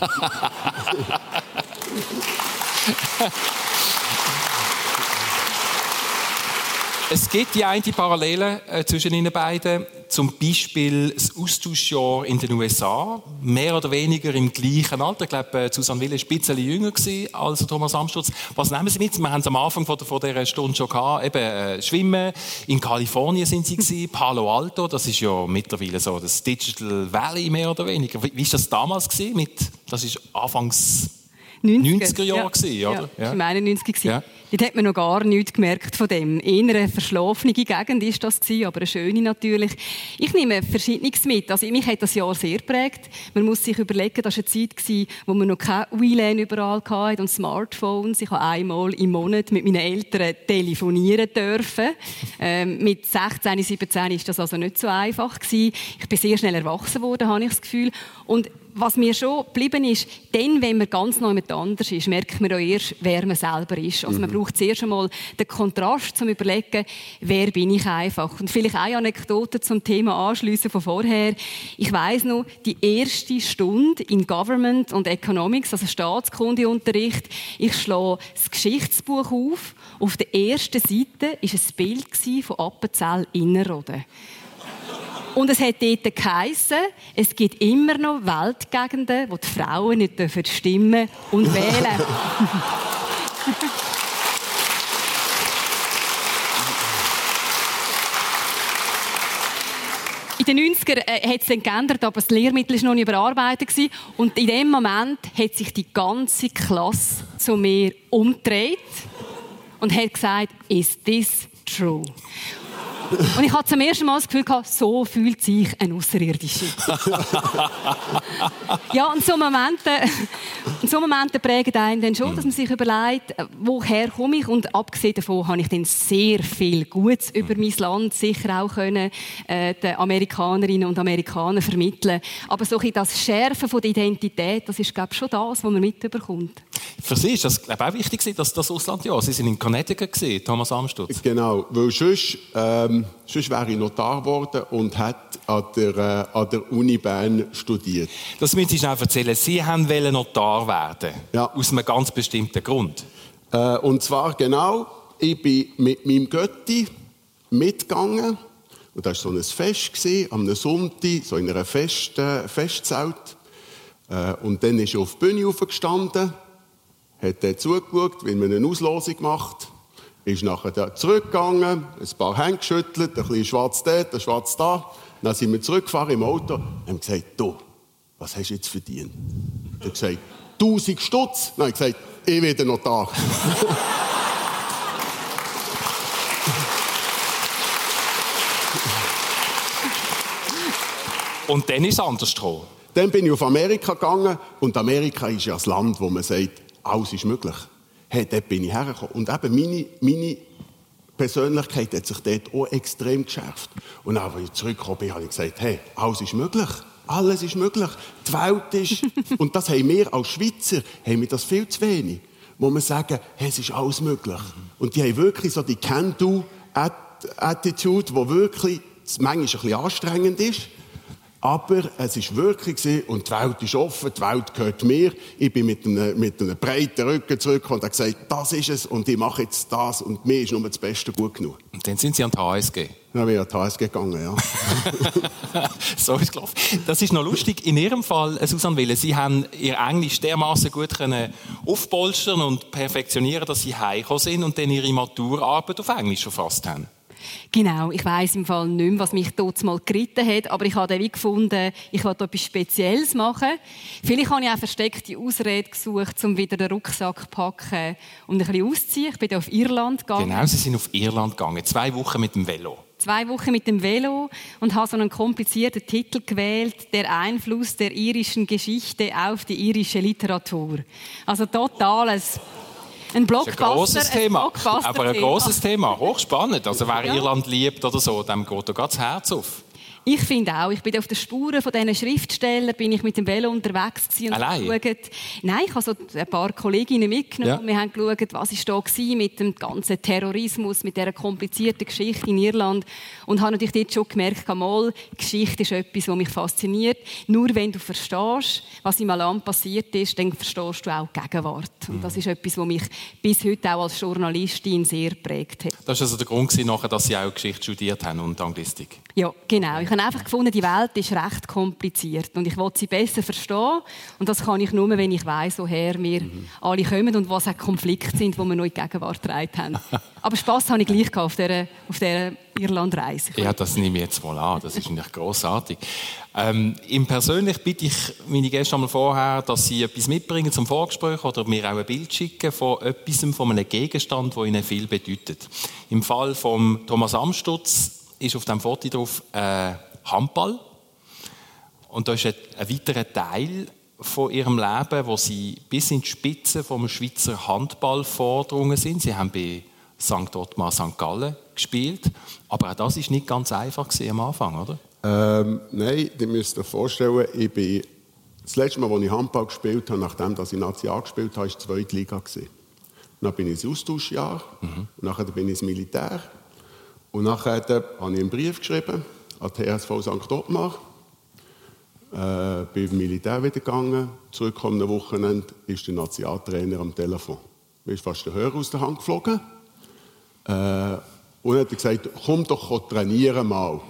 Es gibt die eine Parallele äh, zwischen Ihnen beiden. Zum Beispiel das Austauschjahr in den U S A. Mehr oder weniger im gleichen Alter. Ich glaube, Susanne Wille war ein bisschen jünger als Thomas Amstutz. Was nehmen Sie mit? Wir haben es am Anfang von, von dieser Stunde schon gehabt. Eben, äh, Schwimmen. In Kalifornien sind Sie gewesen. Palo Alto. Das ist ja mittlerweile so das Digital Valley, mehr oder weniger. Wie war das damals gewesen? Mit, das ist Anfangs neunziger Jahre gewesen, oder? Ja, das war im einundneunzig. Ja. Dort hat man noch gar nichts gemerkt von dem. Eher eine verschlafene Gegend war das, aber eine schöne natürlich. Ich nehme Verschiedenes mit. Also, mich hat das Jahr sehr geprägt. Man muss sich überlegen, das war eine Zeit, wo man noch kein W L A N überall hatte und Smartphones. Ich habe einmal im Monat mit meinen Eltern telefonieren dürfen. ähm, mit sechzehn, siebzehn war das also nicht so einfach gewesen. Ich bin sehr schnell erwachsen worden, habe ich das Gefühl. Und was mir schon geblieben ist, dann, wenn man ganz neu mit anders ist, merkt man auch erst, wer man selber ist. Also man braucht zuerst einmal den Kontrast, um zu überlegen, wer bin ich einfach. Und vielleicht eine Anekdote zum Thema anschliessen von vorher. Ich weiss noch, die erste Stunde in Government und Economics, also Staatskundeunterricht, ich schlage das Geschichtsbuch auf. Auf der ersten Seite war ein Bild von Appenzell Innerrhoden. Und es hat dort geheissen, es gibt immer noch Weltgegenden, wo die Frauen nicht stimmen und wählen dürfen. In den neunzigern äh, hat es dann geändert, aber das Lehrmittel war noch nicht überarbeitet. Und in dem Moment hat sich die ganze Klasse zu mir umgedreht und hat gesagt, is this true? Und ich hatte zum ersten Mal das Gefühl, so fühlt sich ein Außerirdischer. Ja, und so Momente, so Momente prägen einen dann schon, dass man sich überlegt, woher komme ich? Und abgesehen davon habe ich dann sehr viel Gutes über mein Land sicher auch können, äh, den Amerikanerinnen und Amerikanern vermitteln. Aber so ein das Schärfen von der Identität, das ist, glaube ich, schon das, was man mitbekommt. Für Sie ist das, glaube ich, auch wichtig, dass das Ausland ja. Sie sind in Connecticut gewesen, Thomas Amstutz. Genau, weil sonst, ähm, sonst wäre ich Notar geworden und hätte an der, äh, an der Uni Bern studiert. Das müssen Sie schnell erzählen. Sie wollten Notar werden. Ja. Aus einem ganz bestimmten Grund. Äh, und zwar genau, ich bin mit meinem Götti mitgegangen. Und das war so ein Fest, gewesen, am Sonntag, so in einer Fest, äh, Festzelt. Äh, und dann ist er auf die Bühne aufgestanden, hat dann zugeschaut, wie man eine Auslosung macht, ist nachher da zurückgegangen, ein paar Hände geschüttelt, ein bisschen schwarz dort, ein schwarz da. Dann sind wir zurückgefahren im Auto und haben gesagt, du, was hast du jetzt verdient? Er hat gesagt, tausend Stutz. Dann habe ich gesagt, ich werde Notar. Und dann ist es anders gekommen. Dann bin ich auf Amerika gegangen und Amerika ist ja das Land, wo man sagt, alles ist möglich. Hey, dort bin ich hergekommen. Und eben meine, meine Persönlichkeit hat sich dort auch extrem geschärft. Und auch, als ich zurückgekommen bin, habe ich gesagt, hey, alles ist möglich. Alles ist möglich. Die Welt ist... Und das haben wir als Schweizer, haben wir das viel zu wenig. Wo wir sagen, hey, es ist alles möglich. Und die haben wirklich so die Can-Do-Attitude, die wirklich manchmal ein bisschen anstrengend ist. Aber es war wirklich so, und die Welt ist offen, die Welt gehört mir. Ich bin mit einem, mit einem breiten Rücken zurück und habe gesagt, das ist es und ich mache jetzt das und mir ist nur das Beste gut genug. Und dann sind Sie an die H S G? Dann bin ich an die H S G gegangen, ja. So ist es gelaufen. Das ist noch lustig. In Ihrem Fall, Susanne Wille, Sie haben Ihr Englisch dermaßen gut können aufpolstern und perfektionieren, dass Sie heimgekommen sind und dann Ihre Maturarbeit auf Englisch verfasst haben. Genau, ich weiss im Fall nicht mehr, was mich dort mal geritten hat, aber ich habe dann wie gefunden, ich wollte etwas Spezielles machen. Vielleicht habe ich auch versteckte Ausrede gesucht, um wieder den Rucksack zu packen und ein bisschen auszuziehen. Ich bin dann auf Irland gegangen. Genau, Sie sind auf Irland gegangen, zwei Wochen mit dem Velo. Zwei Wochen mit dem Velo und habe so einen komplizierten Titel gewählt, der Einfluss der irischen Geschichte auf die irische Literatur. Also totales... Ein Blockbuster, ein grosses Thema, ein Blockbuster aber ein grosses Thema, hochspannend. Also wer ja. Irland liebt oder so, dem geht da das Herz auf. Ich finde auch. Ich bin auf den Spuren von diesen Schriftstellern, bin ich mit dem Velo unterwegs gewesen und Allein? geschaut. Nein, ich habe so ein paar Kolleginnen mitgenommen. Ja. Wir haben geschaut, was ist da gewesen mit dem ganzen Terrorismus, mit dieser komplizierten Geschichte in Irland. Und habe natürlich dort schon gemerkt, mal, Geschichte ist etwas, was mich fasziniert. Nur wenn du verstehst, was im Land passiert ist, dann verstehst du auch die Gegenwart. Mhm. Und das ist etwas, was mich bis heute auch als Journalistin sehr geprägt hat. Das war also der Grund, dass Sie auch Geschichte studiert haben und Anglistik? Ja, genau. Ich habe einfach gefunden, die Welt ist recht kompliziert und ich will sie besser verstehen. Und das kann ich nur, wenn ich weiss, woher wir mhm. alle kommen und was auch Konflikte sind, die wir noch in die Gegenwart getragen haben. Aber Spass habe ich gleich auf dieser, auf dieser Irlandreise. Ja, das nehme ich jetzt mal an. Das ist natürlich grossartig. Ähm, Im Persönlich bitte ich meine Gäste einmal vorher, dass sie etwas mitbringen zum Vorgespräch oder mir auch ein Bild schicken von etwas, von einem Gegenstand, der ihnen viel bedeutet. Im Fall von Thomas Amstutz ist auf dem Foto drauf äh, Handball. Und da ist ein, ein weiterer Teil von ihrem Leben, wo sie bis in die Spitze vom Schweizer Handball vorgedrungen sind. Sie haben bei Sankt Ottmar Sankt Gallen gespielt. Aber auch das war nicht ganz einfach am Anfang, oder? Ähm, nein, ihr müsst euch vorstellen, ich bin das letzte Mal, als ich Handball gespielt habe, nachdem ich Nazi A gespielt habe, war die zweite Liga. Dann bin ich ins Austauschjahr, mhm. und nachher bin ich ins Militär. Und nachher habe ich einen Brief geschrieben an die T S V Sankt Ottmar. Äh, bin im Militär wieder gegangen. Zurück am Wochenende ist der Nazi A-Trainer am Telefon. Mir ist fast der Hörer aus der Hand geflogen. Äh, und er hat gesagt, komm doch trainieren mal.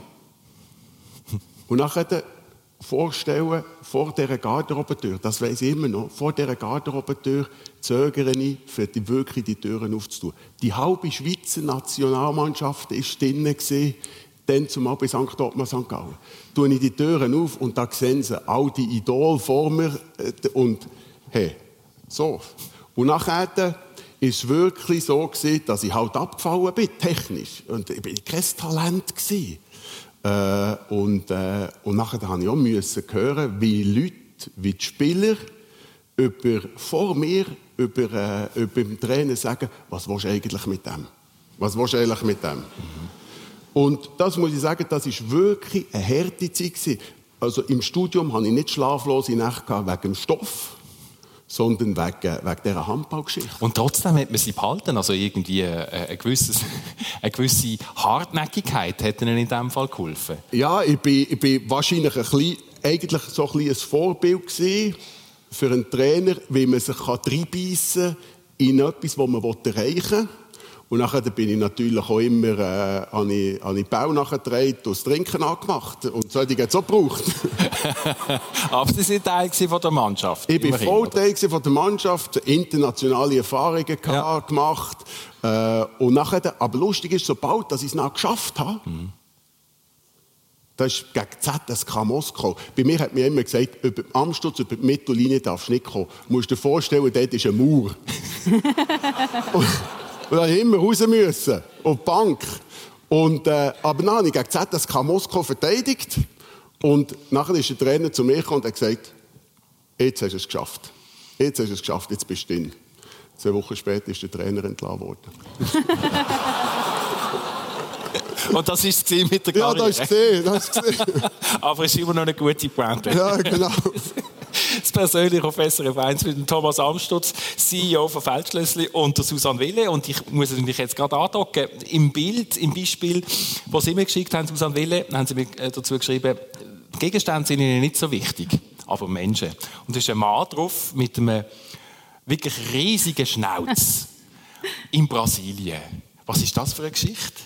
Und nachher vorstellen, vor dieser Garderobentür, das weiss ich immer noch, vor dieser Garderobentür zögere ich, für die wirklich die Türen aufzutun. Die halbe Schweizer Nationalmannschaft war drinnen, dann zumal bei Sankt Ottmar Sankt Gallen. Tue ich die Türen auf und da sehen sie all die Idole vor mir und hey, so. Und nachher ist wirklich so gewesen, dass ich halt abgefallen bin, technisch. Und ich war kein Talent gewesen. Äh, und, äh, und nachher musste ich auch müssen hören, wie Leute, wie die Spieler über, vor mir über, äh, über dem Trainer sagen, was willst du eigentlich mit dem? Was willst du eigentlich mit dem? Mhm. Und das muss ich sagen, das war wirklich eine harte Zeit gewesen. Also im Studium hatte ich nicht schlaflose Nächte wegen dem Stoff, sondern wegen, wegen dieser Handballgeschichte. Und trotzdem hat man sie behalten, also irgendwie eine, gewisses, eine gewisse Hartnäckigkeit hat ihnen in diesem Fall geholfen. Ja, ich bin, ich bin wahrscheinlich ein bisschen, eigentlich so ein, ein Vorbild gewesen für einen Trainer, wie man sich reinbeissen kann in etwas, das man erreichen will. Und nachher bin ich natürlich auch immer äh, an die Bau nachgetragen und das Trinken angemacht. Und so hätte ich es auch gebraucht. Aber Sie waren Teil von der Mannschaft? Ich war voll Teil von der Mannschaft, internationale Erfahrungen ja. gemacht. Äh, und nachher, aber lustig ist, sobald dass ich es noch geschafft habe, mhm. das ist gegen Z S K Moskau. Bei mir hat mir immer gesagt, über den Amtsschutz, über die Mittellinie darfst du nicht kommen. Du musst dir vorstellen, dort ist ein Mauer. und, Und da musste ich immer raus müssen, auf die Bank. Und, äh, aber dann habe ich gegen Z S K Moskau verteidigt. Und nachher ist der Trainer zu mir gekommen und hat gesagt, jetzt hast du es geschafft. Jetzt hast du es geschafft, jetzt bist du drin. Zwei Wochen später ist der Trainer entlassen worden. Und das war es mit der Karriere? Ja, das ist es. Das ist gesehen. Aber es ist immer noch eine gute Pointe. Ja, genau. Das persönlich auf S R F eins mit dem Thomas Amstutz, C E O von Feldschlössli und der Susanne Wille. Und ich muss mich jetzt gerade andocken. Im Bild, im Beispiel, das Sie mir geschickt haben, Susanne Wille, haben Sie mir dazu geschrieben, Gegenstände sind Ihnen nicht so wichtig, aber Menschen. Und da ist ein Mann drauf mit einem wirklich riesigen Schnauz in Brasilien. Was ist das für eine Geschichte?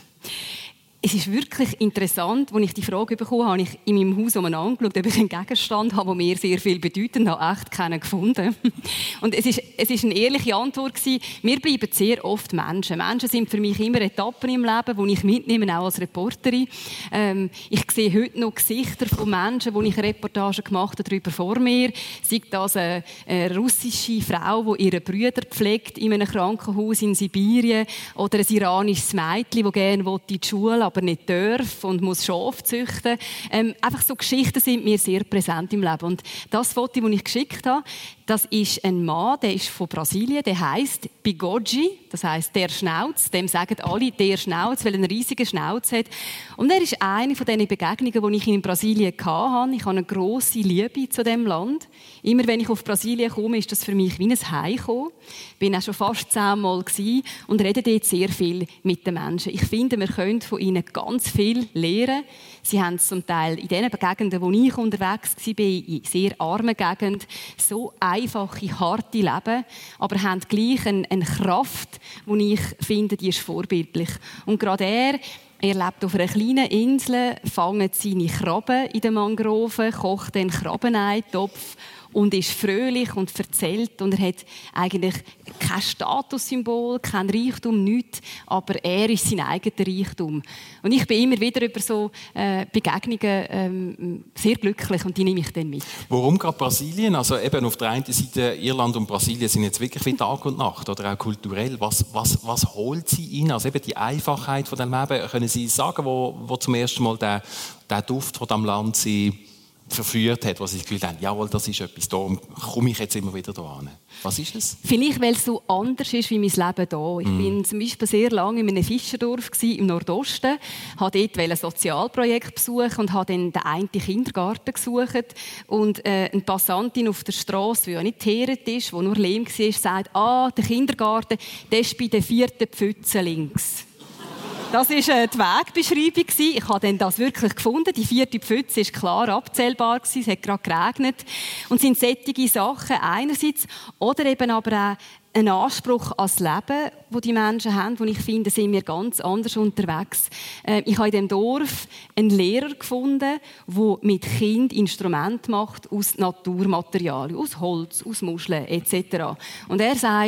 Es ist wirklich interessant, als ich die Frage bekommen habe, habe ich in meinem Haus umeinander angeschaut, ob ich einen Gegenstand habe, der mir sehr viel bedeutet, und habe echt keinen gefunden. Und es ist, es ist eine ehrliche Antwort gewesen. Wir bleiben sehr oft Menschen. Menschen sind für mich immer Etappen im Leben, die ich mitnehme, auch als Reporterin. Ähm, ich sehe heute noch Gesichter von Menschen, die ich Reportagen gemacht habe, darüber vor mir. Sei das eine, eine russische Frau, die ihre Brüder pflegt in einem Krankenhaus in Sibirien, oder ein iranisches Mädchen, das gerne in die Schule will, aber nicht darf und muss Schafe züchten. Ähm, einfach so Geschichten sind mir sehr präsent im Leben. Und das Foto, das ich geschickt habe, das ist ein Mann, der ist von Brasilien, der heisst Bigode, das heisst der Schnauz. Dem sagen alle der Schnauz, weil er einen riesigen Schnauz hat. Und er ist eine von diesen Begegnungen, die ich in Brasilien hatte. Ich habe eine grosse Liebe zu diesem Land. Immer wenn ich auf Brasilien komme, ist das für mich wie ein Heimkommen. Ich war auch schon fast zehnmal und rede dort sehr viel mit den Menschen. Ich finde, wir können von ihnen ganz viel lernen. Sie haben zum Teil in den Gegenden, wo ich unterwegs war, in sehr armen Gegenden, so einfache, harte Leben, aber haben gleich eine, eine Kraft, die ich finde, die ist vorbildlich. Und gerade er, er lebt auf einer kleinen Insel, fängt seine Krabben in den Mangroven, kocht den Krabbeneintopf und ist fröhlich und erzählt. Und er hat eigentlich kein Statussymbol, kein Reichtum, nichts, aber er ist sein eigener Reichtum. Und ich bin immer wieder über so äh, Begegnungen ähm, sehr glücklich und die nehme ich dann mit. Warum gerade Brasilien? Also eben auf der einen Seite Irland und Brasilien sind jetzt wirklich wie Tag und Nacht oder auch kulturell. Was, was, was holt sie in? Also eben die Einfachheit von dem Leben. Können Sie sagen, wo, wo zum ersten Mal der, der Duft von diesem Land Sie verführt hat, was sie das Gefühl haben, jawohl, das ist etwas, darum komme ich jetzt immer wieder hierhin. Was ist es? Vielleicht, weil es so anders ist wie mein Leben hier. Ich mm. bin zum Beispiel sehr lange in einem Fischerdorf im Nordosten, habe dort ein Sozialprojekt besucht und habe dann den einen Kindergarten gesucht. Und äh, eine Passantin auf der Straße, die ja nicht geteert ist, die nur lehm war, sagt, ah, der Kindergarten, der ist bei der vierten Pfütze links. Das war die Wegbeschreibung. Ich habe dann das wirklich gefunden. Die vierte Pfütze war klar abzählbar. Es hat gerade geregnet. Und es sind solche Sachen einerseits oder eben aber auch ein Anspruch ans Leben, den die Menschen haben, wo ich finde, sind wir ganz anders unterwegs. Ich habe in diesem Dorf einen Lehrer gefunden, der mit Kind Instrumente macht aus Naturmaterialien, aus Holz, aus Muscheln et cetera. Und er sagt,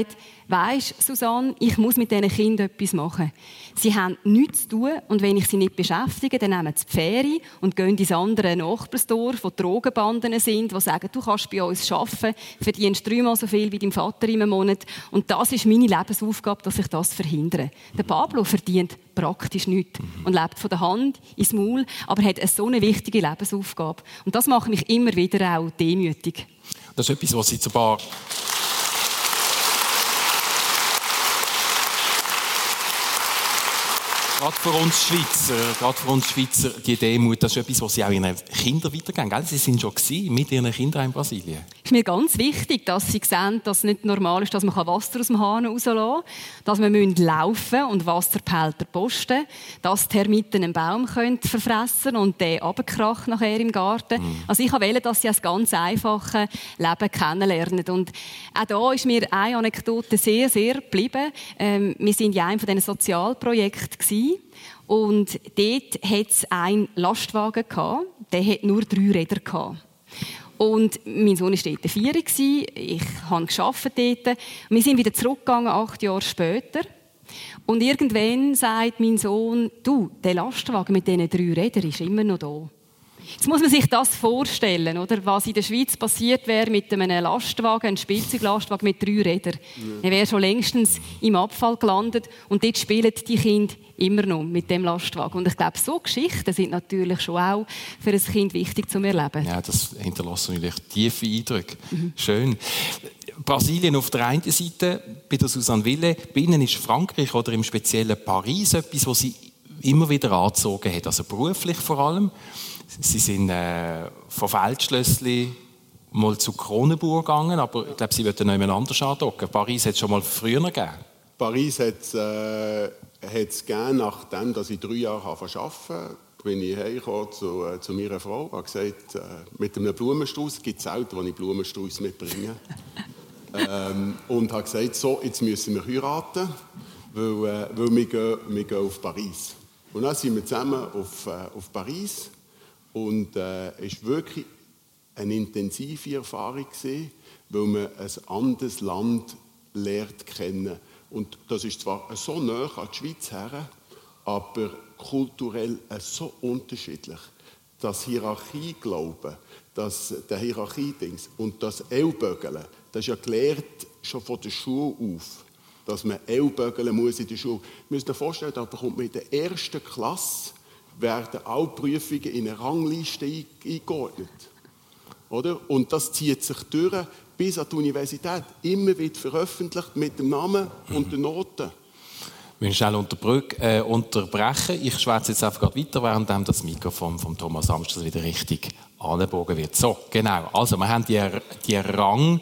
weisst, Susanne, ich muss mit diesen Kindern etwas machen. Sie haben nichts zu tun und wenn ich sie nicht beschäftige, dann nehmen sie die Ferien und gehen ins andere Nachbarsdorf, wo Drogenbanden sind, die sagen, du kannst bei uns arbeiten, verdienst dreimal so viel wie dein Vater im Monat. Und das ist meine Lebensaufgabe, dass ich das verhindere. Der Pablo verdient praktisch nichts und lebt von der Hand ins Maul, aber hat eine so eine wichtige Lebensaufgabe. Und das macht mich immer wieder auch demütig. Das ist etwas, was Sie zu paar Gerade für uns Schweizer, gerade für uns Schweizer, die Demut, das ist etwas, was Sie auch Ihren Kindern weitergeben. Gell? Sie sind schon gewesen, mit Ihren Kindern in Brasilien. Es ist mir ganz wichtig, dass Sie sehen, dass es nicht normal ist, dass man Wasser aus dem Hahn rauslassen kann, dass wir laufen und Wasserbehälter posten, dass die Termiten einen Baum können verfressen und der runterkracht nachher im Garten. Mm. Also ich wollte, dass Sie ein ganz einfaches Leben kennenlernen. Und auch da ist mir eine Anekdote sehr, sehr geblieben. Ähm, wir waren ja einem von diesen Sozialprojekten. Und dort hatte es einen Lastwagen, der hatte nur drei Räder. Und mein Sohn war dort vier, ich arbeitete dort. Wir sind wieder zurückgegangen, acht Jahre später. Und irgendwann sagt mein Sohn, du, der Lastwagen mit diesen drei Rädern ist immer noch da. Jetzt muss man sich das vorstellen, oder? Was in der Schweiz passiert wäre mit einem Lastwagen, einem Spielzeuglastwagen mit drei Rädern. Ja. Er wäre schon längstens im Abfall gelandet und dort spielen die Kinder immer noch mit dem Lastwagen. Und ich glaube, so Geschichten sind natürlich schon auch für ein Kind wichtig zu erleben. Ja, das hinterlässt natürlich tiefe Eindrücke. Mhm. Schön. Brasilien auf der einen Seite, bei der Susanne Wille, bei Ihnen ist Frankreich oder im speziellen Paris etwas, was Sie immer wieder angezogen hat, also beruflich vor allem. Sie sind äh, von Feldschlössli mal zu Kronenburg gegangen, aber ich glaube, Sie wollten noch jemand anders andocken. Paris hat es schon mal früher gegeben. Paris hat es äh, gegeben, nachdem dass ich drei Jahre arbeiten durfte. Bin ich heimgekommen zu, äh, zu meiner Frau und habe gesagt, äh, mit einem Blumenstrauß, es gibt selten, wo ich Blumenstrauß mitbringe. ähm, und habe gesagt, so, jetzt müssen wir heiraten, weil, äh, weil wir, gehen, wir gehen auf Paris. Und dann sind wir zusammen auf, äh, auf Paris. Und es äh, war wirklich eine intensive Erfahrung, gewesen, weil man ein anderes Land lernt kennen. Und das ist zwar so nah an die Schweiz her, aber kulturell so unterschiedlich. Das Hierarchieglauben, das, der Hierarchiedings und das Ellbögeln, das ist ja gelernt schon von der Schule auf, dass man Ellbögeln muss in der Schule. Wir müssen uns vorstellen, da bekommt man in der ersten Klasse werden alle Prüfungen in eine Rangliste eingeordnet. Oder? Und das zieht sich durch bis an die Universität. Immer wird veröffentlicht mit dem Namen und den Noten. Wir müssen schnell äh, unterbrechen. Ich schwätze jetzt einfach weiter, während das Mikrofon von Thomas Amstutz wieder richtig angebogen wird. So, genau. Also, wir haben die, die Rangstufen,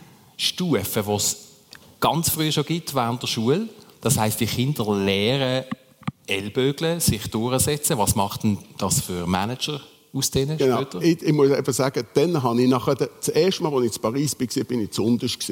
die es ganz früh schon gibt während der Schule. Das heisst, die Kinder lernen Ellbögeln, sich durchsetzen. Was macht denn das für Manager aus denen genau. später? Ich, ich muss eben sagen, dann habe ich nachher, das erste Mal, als ich in Paris war, bin ich zu unterst.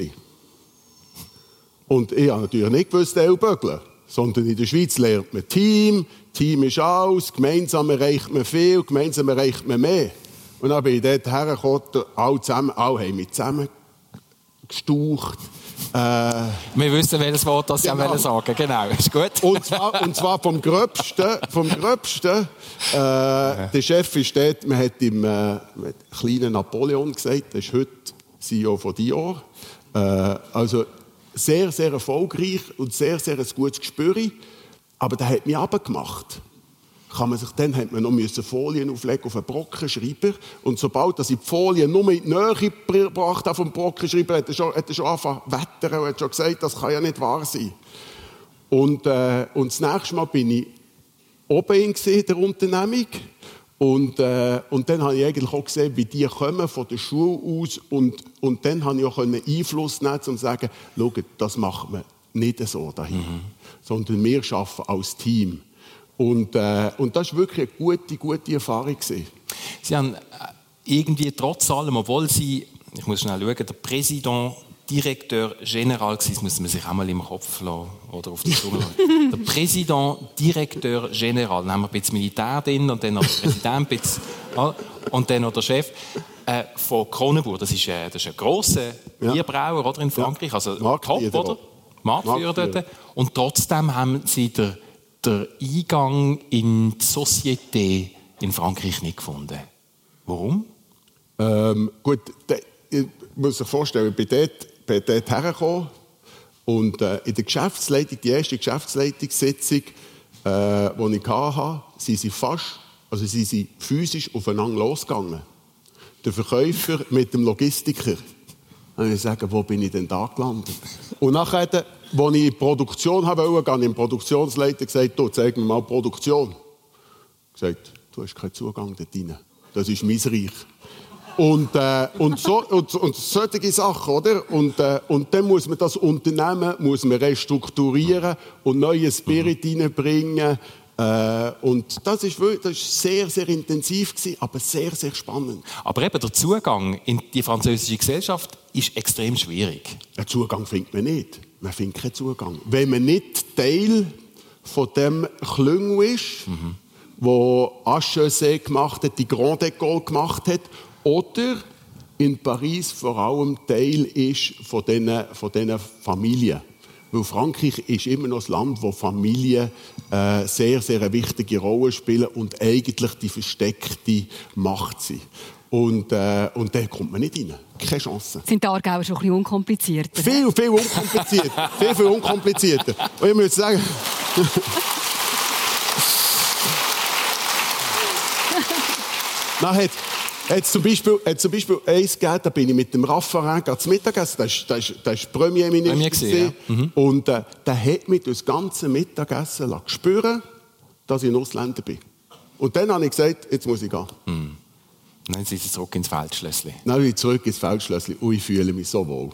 Und ich habe natürlich nicht gewusst, Ellbögeln, sondern in der Schweiz lernt man Team, Team ist alles, gemeinsam erreicht man viel, gemeinsam erreicht man mehr. Und dann bin ich dort hergekommen, alle zusammen, alle haben mich zusammen gestaucht. Äh, Wir wissen, welches Wort das genau. Sie sagen. Genau, ist gut. Und zwar, und zwar vom Gröbsten. Vom Gröbsten. Äh, der Chef ist dort, man hat ihm äh, kleinen Napoleon gesagt, der ist heute C E O von Dior. Äh, also sehr, sehr erfolgreich und sehr, sehr ein gutes Gespür. Aber der hat mich runtergemacht. Kann man sich, dann hat man noch Folien auflegen auf einen Brockenschreiber. Und sobald dass ich die Folien nur in die Nähe gebracht habe vom Brockenschreiber, hat er schon, hat er schon angefangen zu wettern und hat schon gesagt, das kann ja nicht wahr sein. Und, äh, und das nächste Mal bin ich oben in der Unternehmung. Und, äh, und dann habe ich eigentlich auch gesehen, wie die kommen von der Schule aus. Und, und dann habe ich auch Einfluss nehmen, um zu sagen, schau, das macht man nicht so dahin, mhm. sondern wir arbeiten als Team. Und, äh, und das war wirklich eine gute, gute Erfahrung. Sie haben irgendwie trotz allem, obwohl Sie, ich muss schnell schauen, der Präsident, Direkteur General, das muss man sich auch mal im Kopf lassen, oder auf der Zunge. Der Präsident, Direkteur General, dann haben wir ein bisschen Militär drin und dann noch der Präsident, ein bisschen, und dann noch der Chef äh, von Kronenburg. Das ist, äh, das ist ein grosser Bierbrauer, oder, in Frankreich, also ja. top, oder? Marktführer. Und trotzdem haben sie den, den Eingang in die Société in Frankreich nicht gefunden. Warum? Ähm, gut, de, ich muss sich vorstellen, ich bin dort, bin dort hergekommen und äh, in der Geschäftsleitung, die erste Geschäftsleitungssitzung, äh, die ich hatte, sind sie fast, also sind sie physisch aufeinander losgegangen. Der Verkäufer mit dem Logistiker. Und ich sage, wo bin ich denn da gelandet? Und nachher, als ich in die Produktion wollte, habe ich dem Produktionsleiter gesagt, du, zeig mir mal die Produktion. Ich habe gesagt, du hast keinen Zugang dort rein. Das ist mein Reich. Und, äh, und, so, und, und solche Sachen, oder? Und, äh, und dann muss man das Unternehmen muss man restrukturieren und neuen Spirit reinbringen. Äh, und das ist, das ist sehr, sehr intensiv gewesen, aber sehr, sehr spannend. Aber eben der Zugang in die französische Gesellschaft ist extrem schwierig. Den Zugang findet man nicht. Man findet keinen Zugang. Wenn man nicht Teil von dem Klüngel ist, mhm. wo Hachette gemacht hat, die Grande École gemacht hat, oder in Paris vor allem Teil ist von diesen, von diesen Familien. Weil Frankreich ist immer noch das Land, wo Familien äh, sehr, sehr eine wichtige Rolle spielen und eigentlich die versteckte Macht sind. Und, äh, und da kommt man nicht rein. Keine Chance. Sind die Aargauer schon ein bisschen unkomplizierter? Viel, viel unkomplizierter. viel, viel unkomplizierter. Und ich muss sagen... Dann hat es zum Beispiel, hat zum Beispiel eins gegeben, da bin ich mit dem Raffarin zum Mittagessen, das war das, das Premierminister. Premier gesehen, ja. Mhm. Und äh, der hat mich durch das ganze Mittagessen spüren, dass ich ein Ausländer bin. Und dann habe ich gesagt, jetzt muss ich gehen. Mhm. Dann sind Sie zurück ins Feldschlössli. Dann bin ich zurück ins Feldschlössli und ich fühle mich so wohl.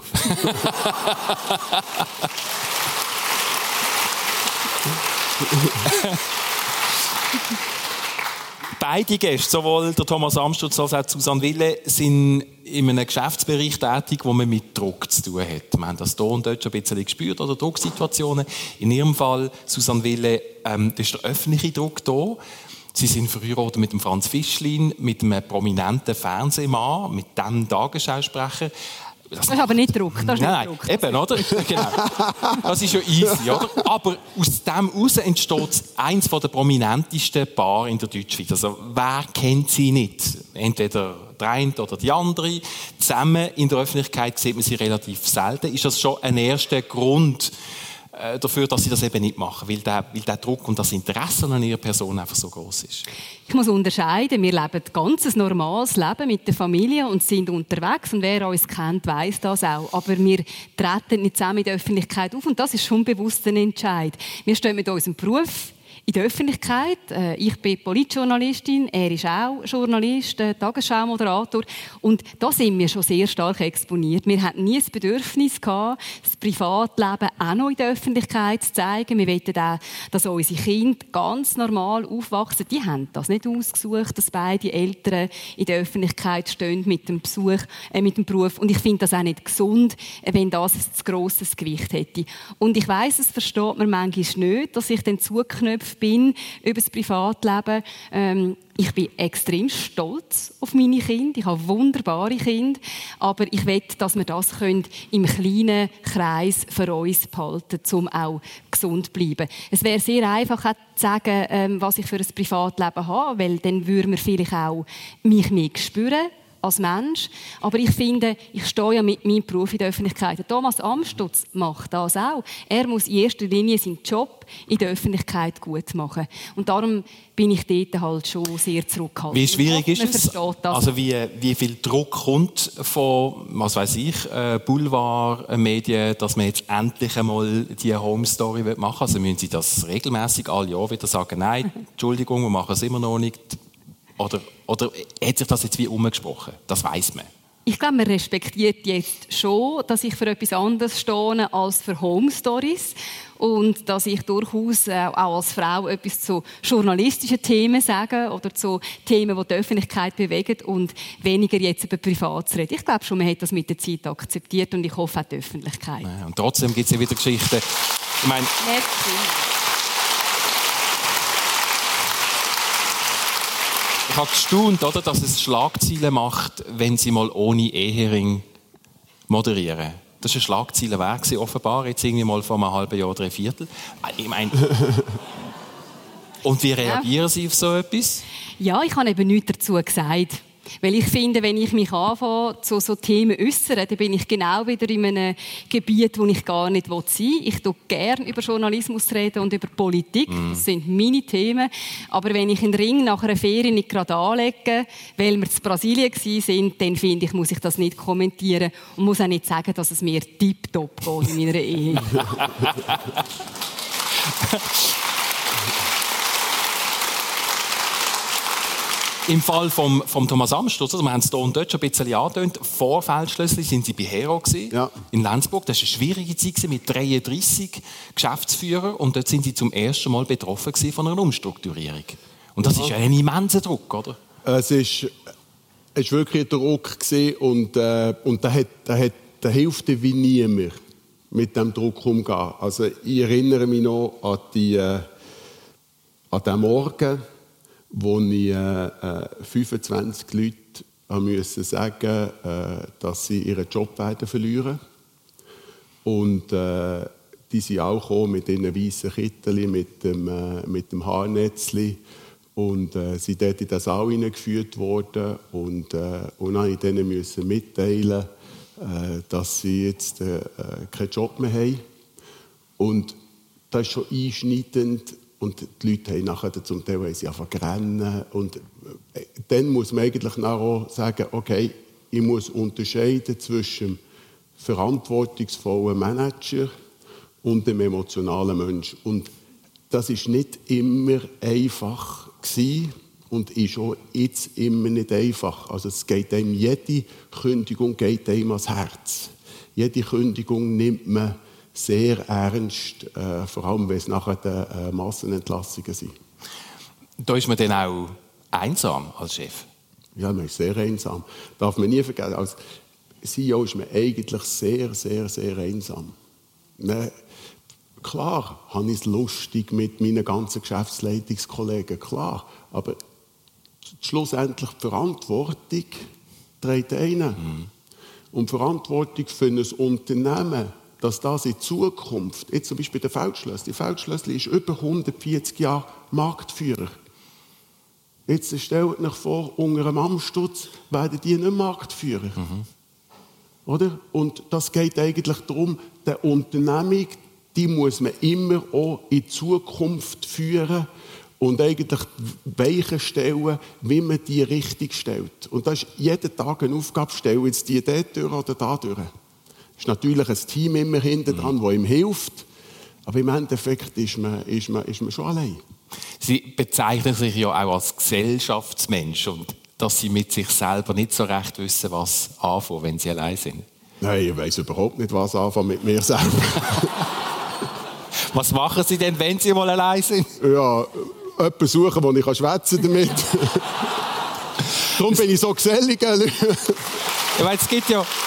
Beide Gäste, sowohl der Thomas Amstutz als auch Susanne Wille, sind in einem Geschäftsbereich tätig, wo man mit Druck zu tun hat. Wir haben das hier und dort schon ein bisschen gespürt, oder Drucksituationen. In Ihrem Fall, Susanne Wille, ähm, das ist der öffentliche Druck da. Sie sind verheiratet mit dem Franz Fischlin, mit einem prominenten Fernsehmann, mit dem Tagesschausprecher. Das ist aber nicht Druck. Das ist Nein, nicht Druck. eben, oder? Genau. Das ist ja easy, oder? Aber aus dem heraus entsteht eines der prominentesten Paare in der Deutschschweiz. Also, wer kennt sie nicht? Entweder der eine oder die andere. Zusammen in der Öffentlichkeit sieht man sie relativ selten. Ist das schon ein erster Grund dafür, dass sie das eben nicht machen, weil der, weil der Druck und das Interesse an ihrer Person einfach so groß ist? Ich muss unterscheiden. Wir leben ein ganz normales Leben mit der Familie und sind unterwegs. Und wer uns kennt, weiss das auch. Aber wir treten nicht zusammen in der Öffentlichkeit auf. Und das ist schon bewusst ein Entscheid. Wir stehen mit unserem Beruf in der Öffentlichkeit. Ich bin Politjournalistin, er ist auch Journalist, Tagesschau-Moderator. Und da sind wir schon sehr stark exponiert. Wir hatten nie das Bedürfnis gehabt, das Privatleben auch noch in der Öffentlichkeit zu zeigen. Wir wollen auch, dass unsere Kinder ganz normal aufwachsen. Die haben das nicht ausgesucht, dass beide Eltern in der Öffentlichkeit stehen mit dem Besuch, äh, mit dem Beruf. Und ich finde das auch nicht gesund, wenn das ein zu grosses Gewicht hätte. Und ich weiss, es versteht man manchmal nicht, dass ich dann zugeknöpft bin über das Privatleben. Ähm, ich bin extrem stolz auf meine Kinder. Ich habe wunderbare Kinder. Aber ich will, dass wir das im kleinen Kreis für uns behalten können, um auch gesund zu bleiben. Es wäre sehr einfach auch zu sagen, ähm, was ich für ein Privatleben habe, weil dann würde man vielleicht auch mich mehr spüren als Mensch. Aber ich finde, ich stehe ja mit meinem Beruf in der Öffentlichkeit. Thomas Amstutz macht das auch. Er muss in erster Linie seinen Job in der Öffentlichkeit gut machen. Und darum bin ich dort halt schon sehr zurückhaltend. Wie schwierig ist es? Also wie, wie viel Druck kommt von, was weiß ich, äh, Boulevardmedien, dass man jetzt endlich einmal die Home Story machen will? Also müssen Sie das regelmäßig alle Jahre wieder sagen, nein, Entschuldigung, wir machen es immer noch nicht. Oder, oder hat sich das jetzt wie umgesprochen? Das weiss man. Ich glaube, man respektiert jetzt schon, dass ich für etwas anderes stehe als für Home Stories. Und dass ich durchaus auch als Frau etwas zu journalistischen Themen sage oder zu Themen, die die Öffentlichkeit bewegen und weniger jetzt über privat zu reden. Ich glaube schon, man hat das mit der Zeit akzeptiert und ich hoffe auch die Öffentlichkeit. Ja, und trotzdem gibt es ja wieder Geschichten. Ich meine, ich habe gestaunt, oder, dass es Schlagzeilen macht, wenn sie mal ohne Ehering moderieren. Das war eine Schlagzeile wert, offenbar, jetzt irgendwie mal vor einem halben Jahr, drei Viertel. Ich meine... Und wie reagieren ja. Sie auf so etwas? Ja, ich habe eben nichts dazu gesagt. Weil ich finde, wenn ich mich anfange, zu so Themen äußere, dann bin ich genau wieder in einem Gebiet, wo ich gar nicht sein will. Ich rede gerne über Journalismus reden und über Politik. Mm. Das sind meine Themen. Aber wenn ich einen Ring nach einer Ferie nicht gerade anlege, weil wir in Brasilien waren, dann finde ich, muss ich das nicht kommentieren und muss auch nicht sagen, dass es mir tipptopp geht in meiner Ehe. Im Fall vom, vom Thomas Amstutz, also wir haben es hier und dort schon ein bisschen angetönt, vor Feldschlössli sind Sie bei Hero ja. in Lenzburg. Das war eine schwierige Zeit mit dreiunddreissig Geschäftsführern und dort sind Sie zum ersten Mal betroffen von einer Umstrukturierung. Und das ja. ist ja ein immenser Druck, oder? Es ist, es war wirklich ein Druck und, äh, und da, hat, da, hat, da hilft wie niemand mit diesem Druck umzugehen. Also ich erinnere mich noch an, die, äh, an den Morgen, wo ich äh, fünfundzwanzig Leute musste sagen, äh, dass sie ihren Job werden verlieren. Und äh, die sind auch gekommen mit ihren weißen Kitteln, mit dem, äh, mit dem Haarnetzli. Und äh, sind dort in den Saal hineingeführt worden. Und, äh, und dann musste ich denen mitteilen, äh, dass sie jetzt äh, keinen Job mehr haben. Und das ist schon einschneidend. Und die Leute haben nachher zum Teil angefangen zu rennen. Und dann muss man eigentlich auch sagen, okay, ich muss unterscheiden zwischen dem verantwortungsvollen Manager und dem emotionalen Menschen. Und das ist nicht immer einfach gewesen und ist auch jetzt immer nicht einfach. Also es geht einem, jede Kündigung geht einem ans Herz. Jede Kündigung nimmt man sehr ernst, äh, vor allem wenn es nachher die äh, Massenentlassungen sind. Da ist man dann auch einsam als Chef? Ja, man ist sehr einsam. Darf man nie vergessen. Als C E O ist man eigentlich sehr, sehr, sehr einsam. Man, klar habe ich es lustig mit meinen ganzen Geschäftsleitungskollegen, klar. Aber schlussendlich die Verantwortung trägt einer. Mhm. Und die Verantwortung für ein Unternehmen, dass das in Zukunft, jetzt zum Beispiel der Feldschlössli, Feldschlössli ist über hundertvierzig Jahre Marktführer. Jetzt stellt euch vor, unter einem Amstutz werden die nicht Marktführer. Mhm. Oder? Und das geht eigentlich darum, die Unternehmung, die muss man immer auch in die Zukunft führen und eigentlich Weichen stellen, wie man die richtig stellt. Und das ist jeden Tag eine Aufgabe, stellen jetzt die dort durch oder da durch. Es ist natürlich ein Team immer hinten dran, das ihm hilft. Aber im Endeffekt ist man, ist man, ist man schon allein. Sie bezeichnen sich ja auch als Gesellschaftsmensch und dass Sie mit sich selber nicht so recht wissen, was anfangen, wenn Sie allein sind. Nein, ich weiss überhaupt nicht, was anfangen mit mir selber. Was machen Sie denn, wenn Sie mal allein sind? Ja, jemanden suchen, wo ich schwätzen damit. Darum bin ich so gesellig. Ja, weil es gibt ja...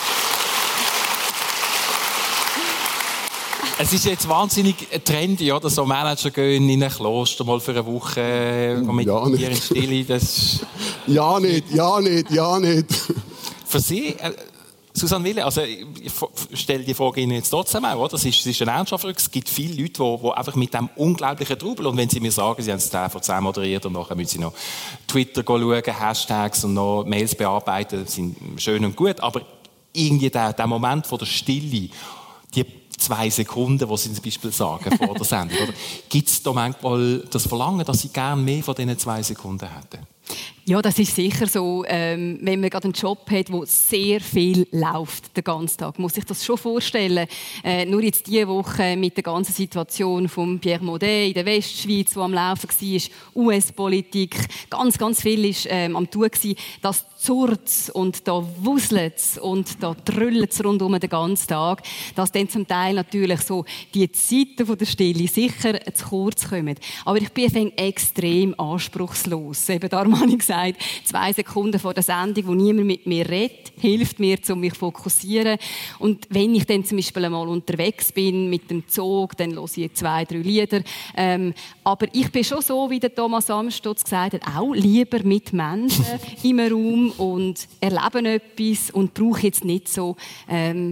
Es ist jetzt wahnsinnig trendy, oder? So Manager gehen in ein Kloster mal für eine Woche, meditieren ja, in Stille. Das ja nicht, ja nicht, ja nicht. Für Sie, äh, Susanne Wille, also ich stelle die Frage Ihnen jetzt trotzdem auch, oder? Es ist, es ist ein ernsthafter, es gibt viele Leute, die, die einfach mit dem unglaublichen Trubel, und wenn Sie mir sagen, Sie haben es vor zehn moderiert und nachher müssen Sie noch Twitter schauen, Hashtags und noch Mails bearbeiten, das sind schön und gut, aber irgendwie der, der Moment von der Stille, die zwei Sekunden, die Sie zum Beispiel sagen vor der Sendung. Gibt es da manchmal das Verlangen, dass Sie gerne mehr von diesen zwei Sekunden hätten? Ja, das ist sicher so. Ähm, wenn man gerade einen Job hat, wo sehr viel läuft, den ganzen Tag, muss ich das schon vorstellen. Äh, nur jetzt diese Woche mit der ganzen Situation von Pierre Maudet in der Westschweiz, die am Laufen war, U S-Politik, ganz, ganz viel war ähm, am Tun gewesen. Das zurrt und da wuselt und da trüllt es rundum den ganzen Tag, dass dann zum Teil natürlich so die Zeiten von der Stille sicher zu kurz kommen. Aber ich bin extrem anspruchslos. Eben darum habe ich gesagt, zwei Sekunden vor der Sendung, wo niemand mit mir redet, hilft mir, um mich zu fokussieren. Und wenn ich dann zum Beispiel einmal unterwegs bin mit dem Zug, dann höre ich zwei, drei Lieder. Ähm, aber ich bin schon so, wie der Thomas Amstutz gesagt hat, auch lieber mit Menschen im Raum und erleben etwas und brauche jetzt nicht so ähm,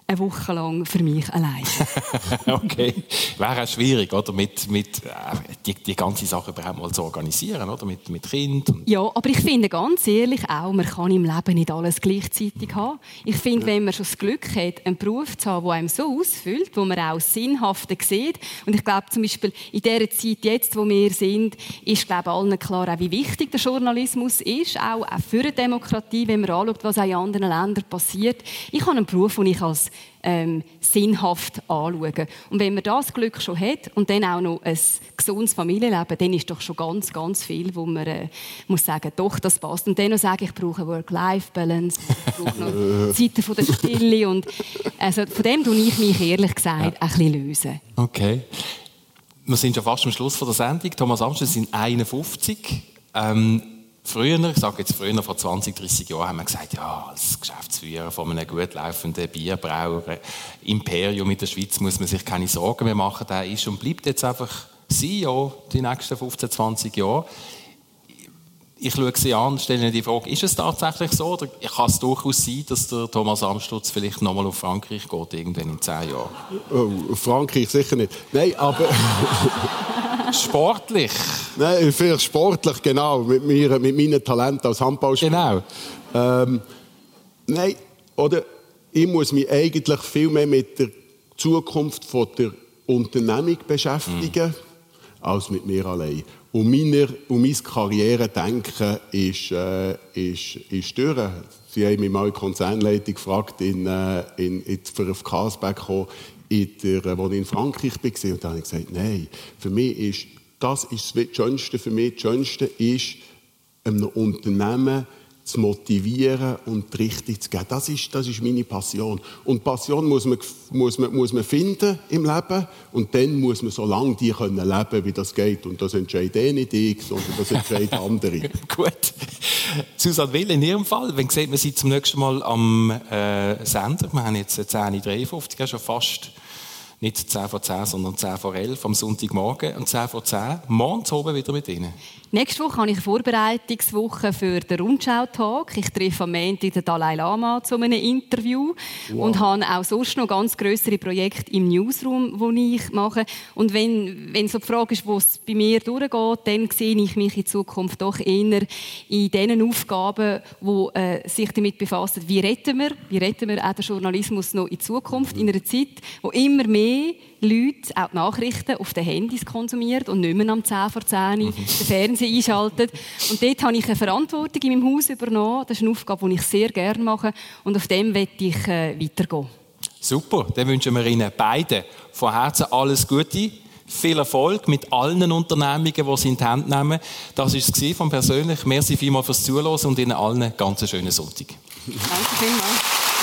eine Woche lang für mich allein. Okay. Wäre auch schwierig, oder? Mit, mit, äh, die, die ganze Sache überhaupt mal zu organisieren, oder? Mit, mit Kind. Ja, aber ich finde ganz ehrlich auch, man kann im Leben nicht alles gleichzeitig haben. Ich finde, wenn man schon das Glück hat, einen Beruf zu haben, der einem so ausfüllt, wo man auch Sinnhafte sieht. Und ich glaube zum Beispiel in dieser Zeit jetzt, wo wir sind, ist glaube allen klar, auch wie wichtig der Journalismus ist, auch, auch für eine Demokratie, wenn man anschaut, was auch in anderen Ländern passiert. Ich habe einen Beruf, den ich als ähm, sinnhaft anschauen. Und wenn man das Glück schon hat und dann auch noch ein gesundes Familienleben, dann ist doch schon ganz, ganz viel, wo man äh, muss sagen, doch, das passt. Und dann noch sagen, ich brauche Work-Life-Balance, ich brauche noch Zeiten von der Stille. Und, also, von dem tue ich mich ehrlich gesagt ja. ein bisschen lösen. Okay. Wir sind schon fast am Schluss von der Sendung. Thomas Amstutz sind einundfünfzig. Ähm, Früher, ich sage jetzt früher, vor zwanzig, dreissig Jahren, haben wir gesagt, ja, als Geschäftsführer von einem gut laufenden Bierbrauer Imperium in der Schweiz muss man sich keine Sorgen mehr machen. Der ist und bleibt jetzt einfach C E O die nächsten fünfzehn, zwanzig Jahre. Ich schaue Sie an, stelle Ihnen die Frage, ist es tatsächlich so? Oder kann es durchaus sein, dass der Thomas Amstutz vielleicht nochmal auf Frankreich geht, irgendwann in zehn Jahren? Oh, Frankreich sicher nicht. Nein, aber... Sportlich? Nein, vielleicht sportlich, genau. Mit, mir, mit meinen Talenten als Handballspieler. Genau. Ähm, nein, oder? Ich muss mich eigentlich viel mehr mit der Zukunft von der Unternehmung beschäftigen, mm. als mit mir allein. Und, meine, und mein Karrieredenken ist, äh, ist, ist durch. Sie haben mich mal in die Konzernleitung gefragt, in, äh, in, in, für auf Karlsberg kommen, in der, wo ich in Frankreich war. Und dann habe ich gesagt, nein, für mich ist, das ist das Schönste für mich. Das Schönste ist, einem Unternehmen zu motivieren und die Richtung zu geben. Das ist, das ist meine Passion. Und Passion muss man, muss, man, muss man finden im Leben. Und dann muss man so lange die können leben, wie das geht. Und das entscheidet eh nicht ich, sondern das entscheiden andere. Gut. Susanne Will, in Ihrem Fall, wenn sieht man Sie zum nächsten Mal am äh, Sender? Wir haben jetzt zehn Uhr dreiundfünfzig, schon fast nicht zehn vor zehn, sondern zehn vor elf am Sonntagmorgen und zehn vor zehn. Morgens oben wieder mit Ihnen. Nächste Woche habe ich eine Vorbereitungswoche für den Rundschau-Tag. Ich treffe am Montag den Dalai Lama zu einem Interview. Wow. Und habe auch sonst noch ganz grössere Projekte im Newsroom, die ich mache. Und wenn, wenn so die Frage ist, wo es bei mir durchgeht, dann sehe ich mich in Zukunft doch eher in diesen Aufgaben, die äh, sich damit befassen, wie retten wir, wie retten wir auch den Journalismus noch in Zukunft, in einer Zeit, wo immer mehr Leute auch die Nachrichten auf den Handys konsumieren und nicht mehr am zehn vor zehn mhm. den Fernseher einschalten. Und dort habe ich eine Verantwortung in meinem Haus übernommen. Das ist eine Aufgabe, die ich sehr gerne mache. Und auf dem möchte ich äh, weitergehen. Super, dann wünschen wir Ihnen beiden von Herzen alles Gute. Viel Erfolg mit allen Unternehmungen, die Sie in die Hand nehmen. Das war es von persönlich. Merci vielmals fürs Zuhören und Ihnen allen einen ganz schönen Sonntag. Danke vielmals.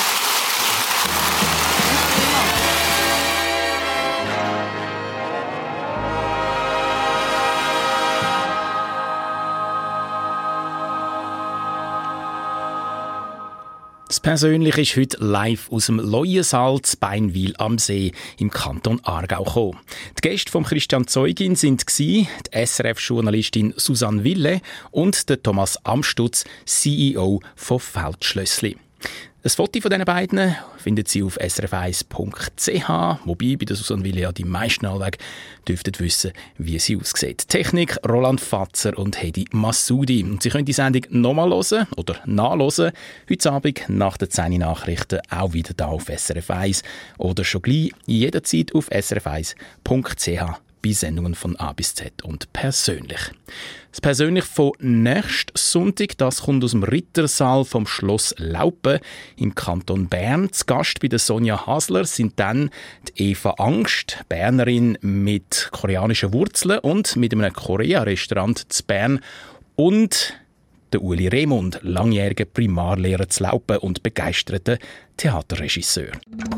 Das Persönliche ist heute live aus dem Leuensaal zu Beinwil am See im Kanton Aargau gekommen. Die Gäste von Christian Zeugin waren die S R F-Journalistin Susanne Wille und der Thomas Amstutz, C E O von Feldschlössli. Ein Foto von diesen beiden findet Sie auf s r f eins punkt c h, wobei bei der Susanne Wille ja die meisten allweg dürften wissen, wie sie aussieht. Technik Roland Fatzer und Hedi Massoudi. Und Sie können die Sendung nochmal hören oder nachhören, heute Abend nach den zehn Nachrichten auch wieder da auf S R F eins oder schon gleich jederzeit auf s r f eins punkt c h. bei Sendungen von A bis Z und persönlich. Das Persönlich von nächsten Sonntag, das kommt aus dem Rittersaal vom Schloss Laupen im Kanton Bern. Zu Gast bei der Sonja Hasler sind dann die Eva Angst, Bernerin mit koreanischen Wurzeln und mit einem Korea-Restaurant zu Bern, und der Uli Remund, langjähriger Primarlehrer zu Laupen und begeisterter Theaterregisseur.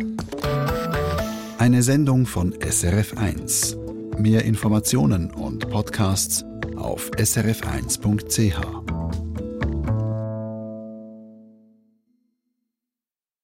Eine Sendung von S R F eins. Mehr Informationen und Podcasts auf s r f eins punkt c h.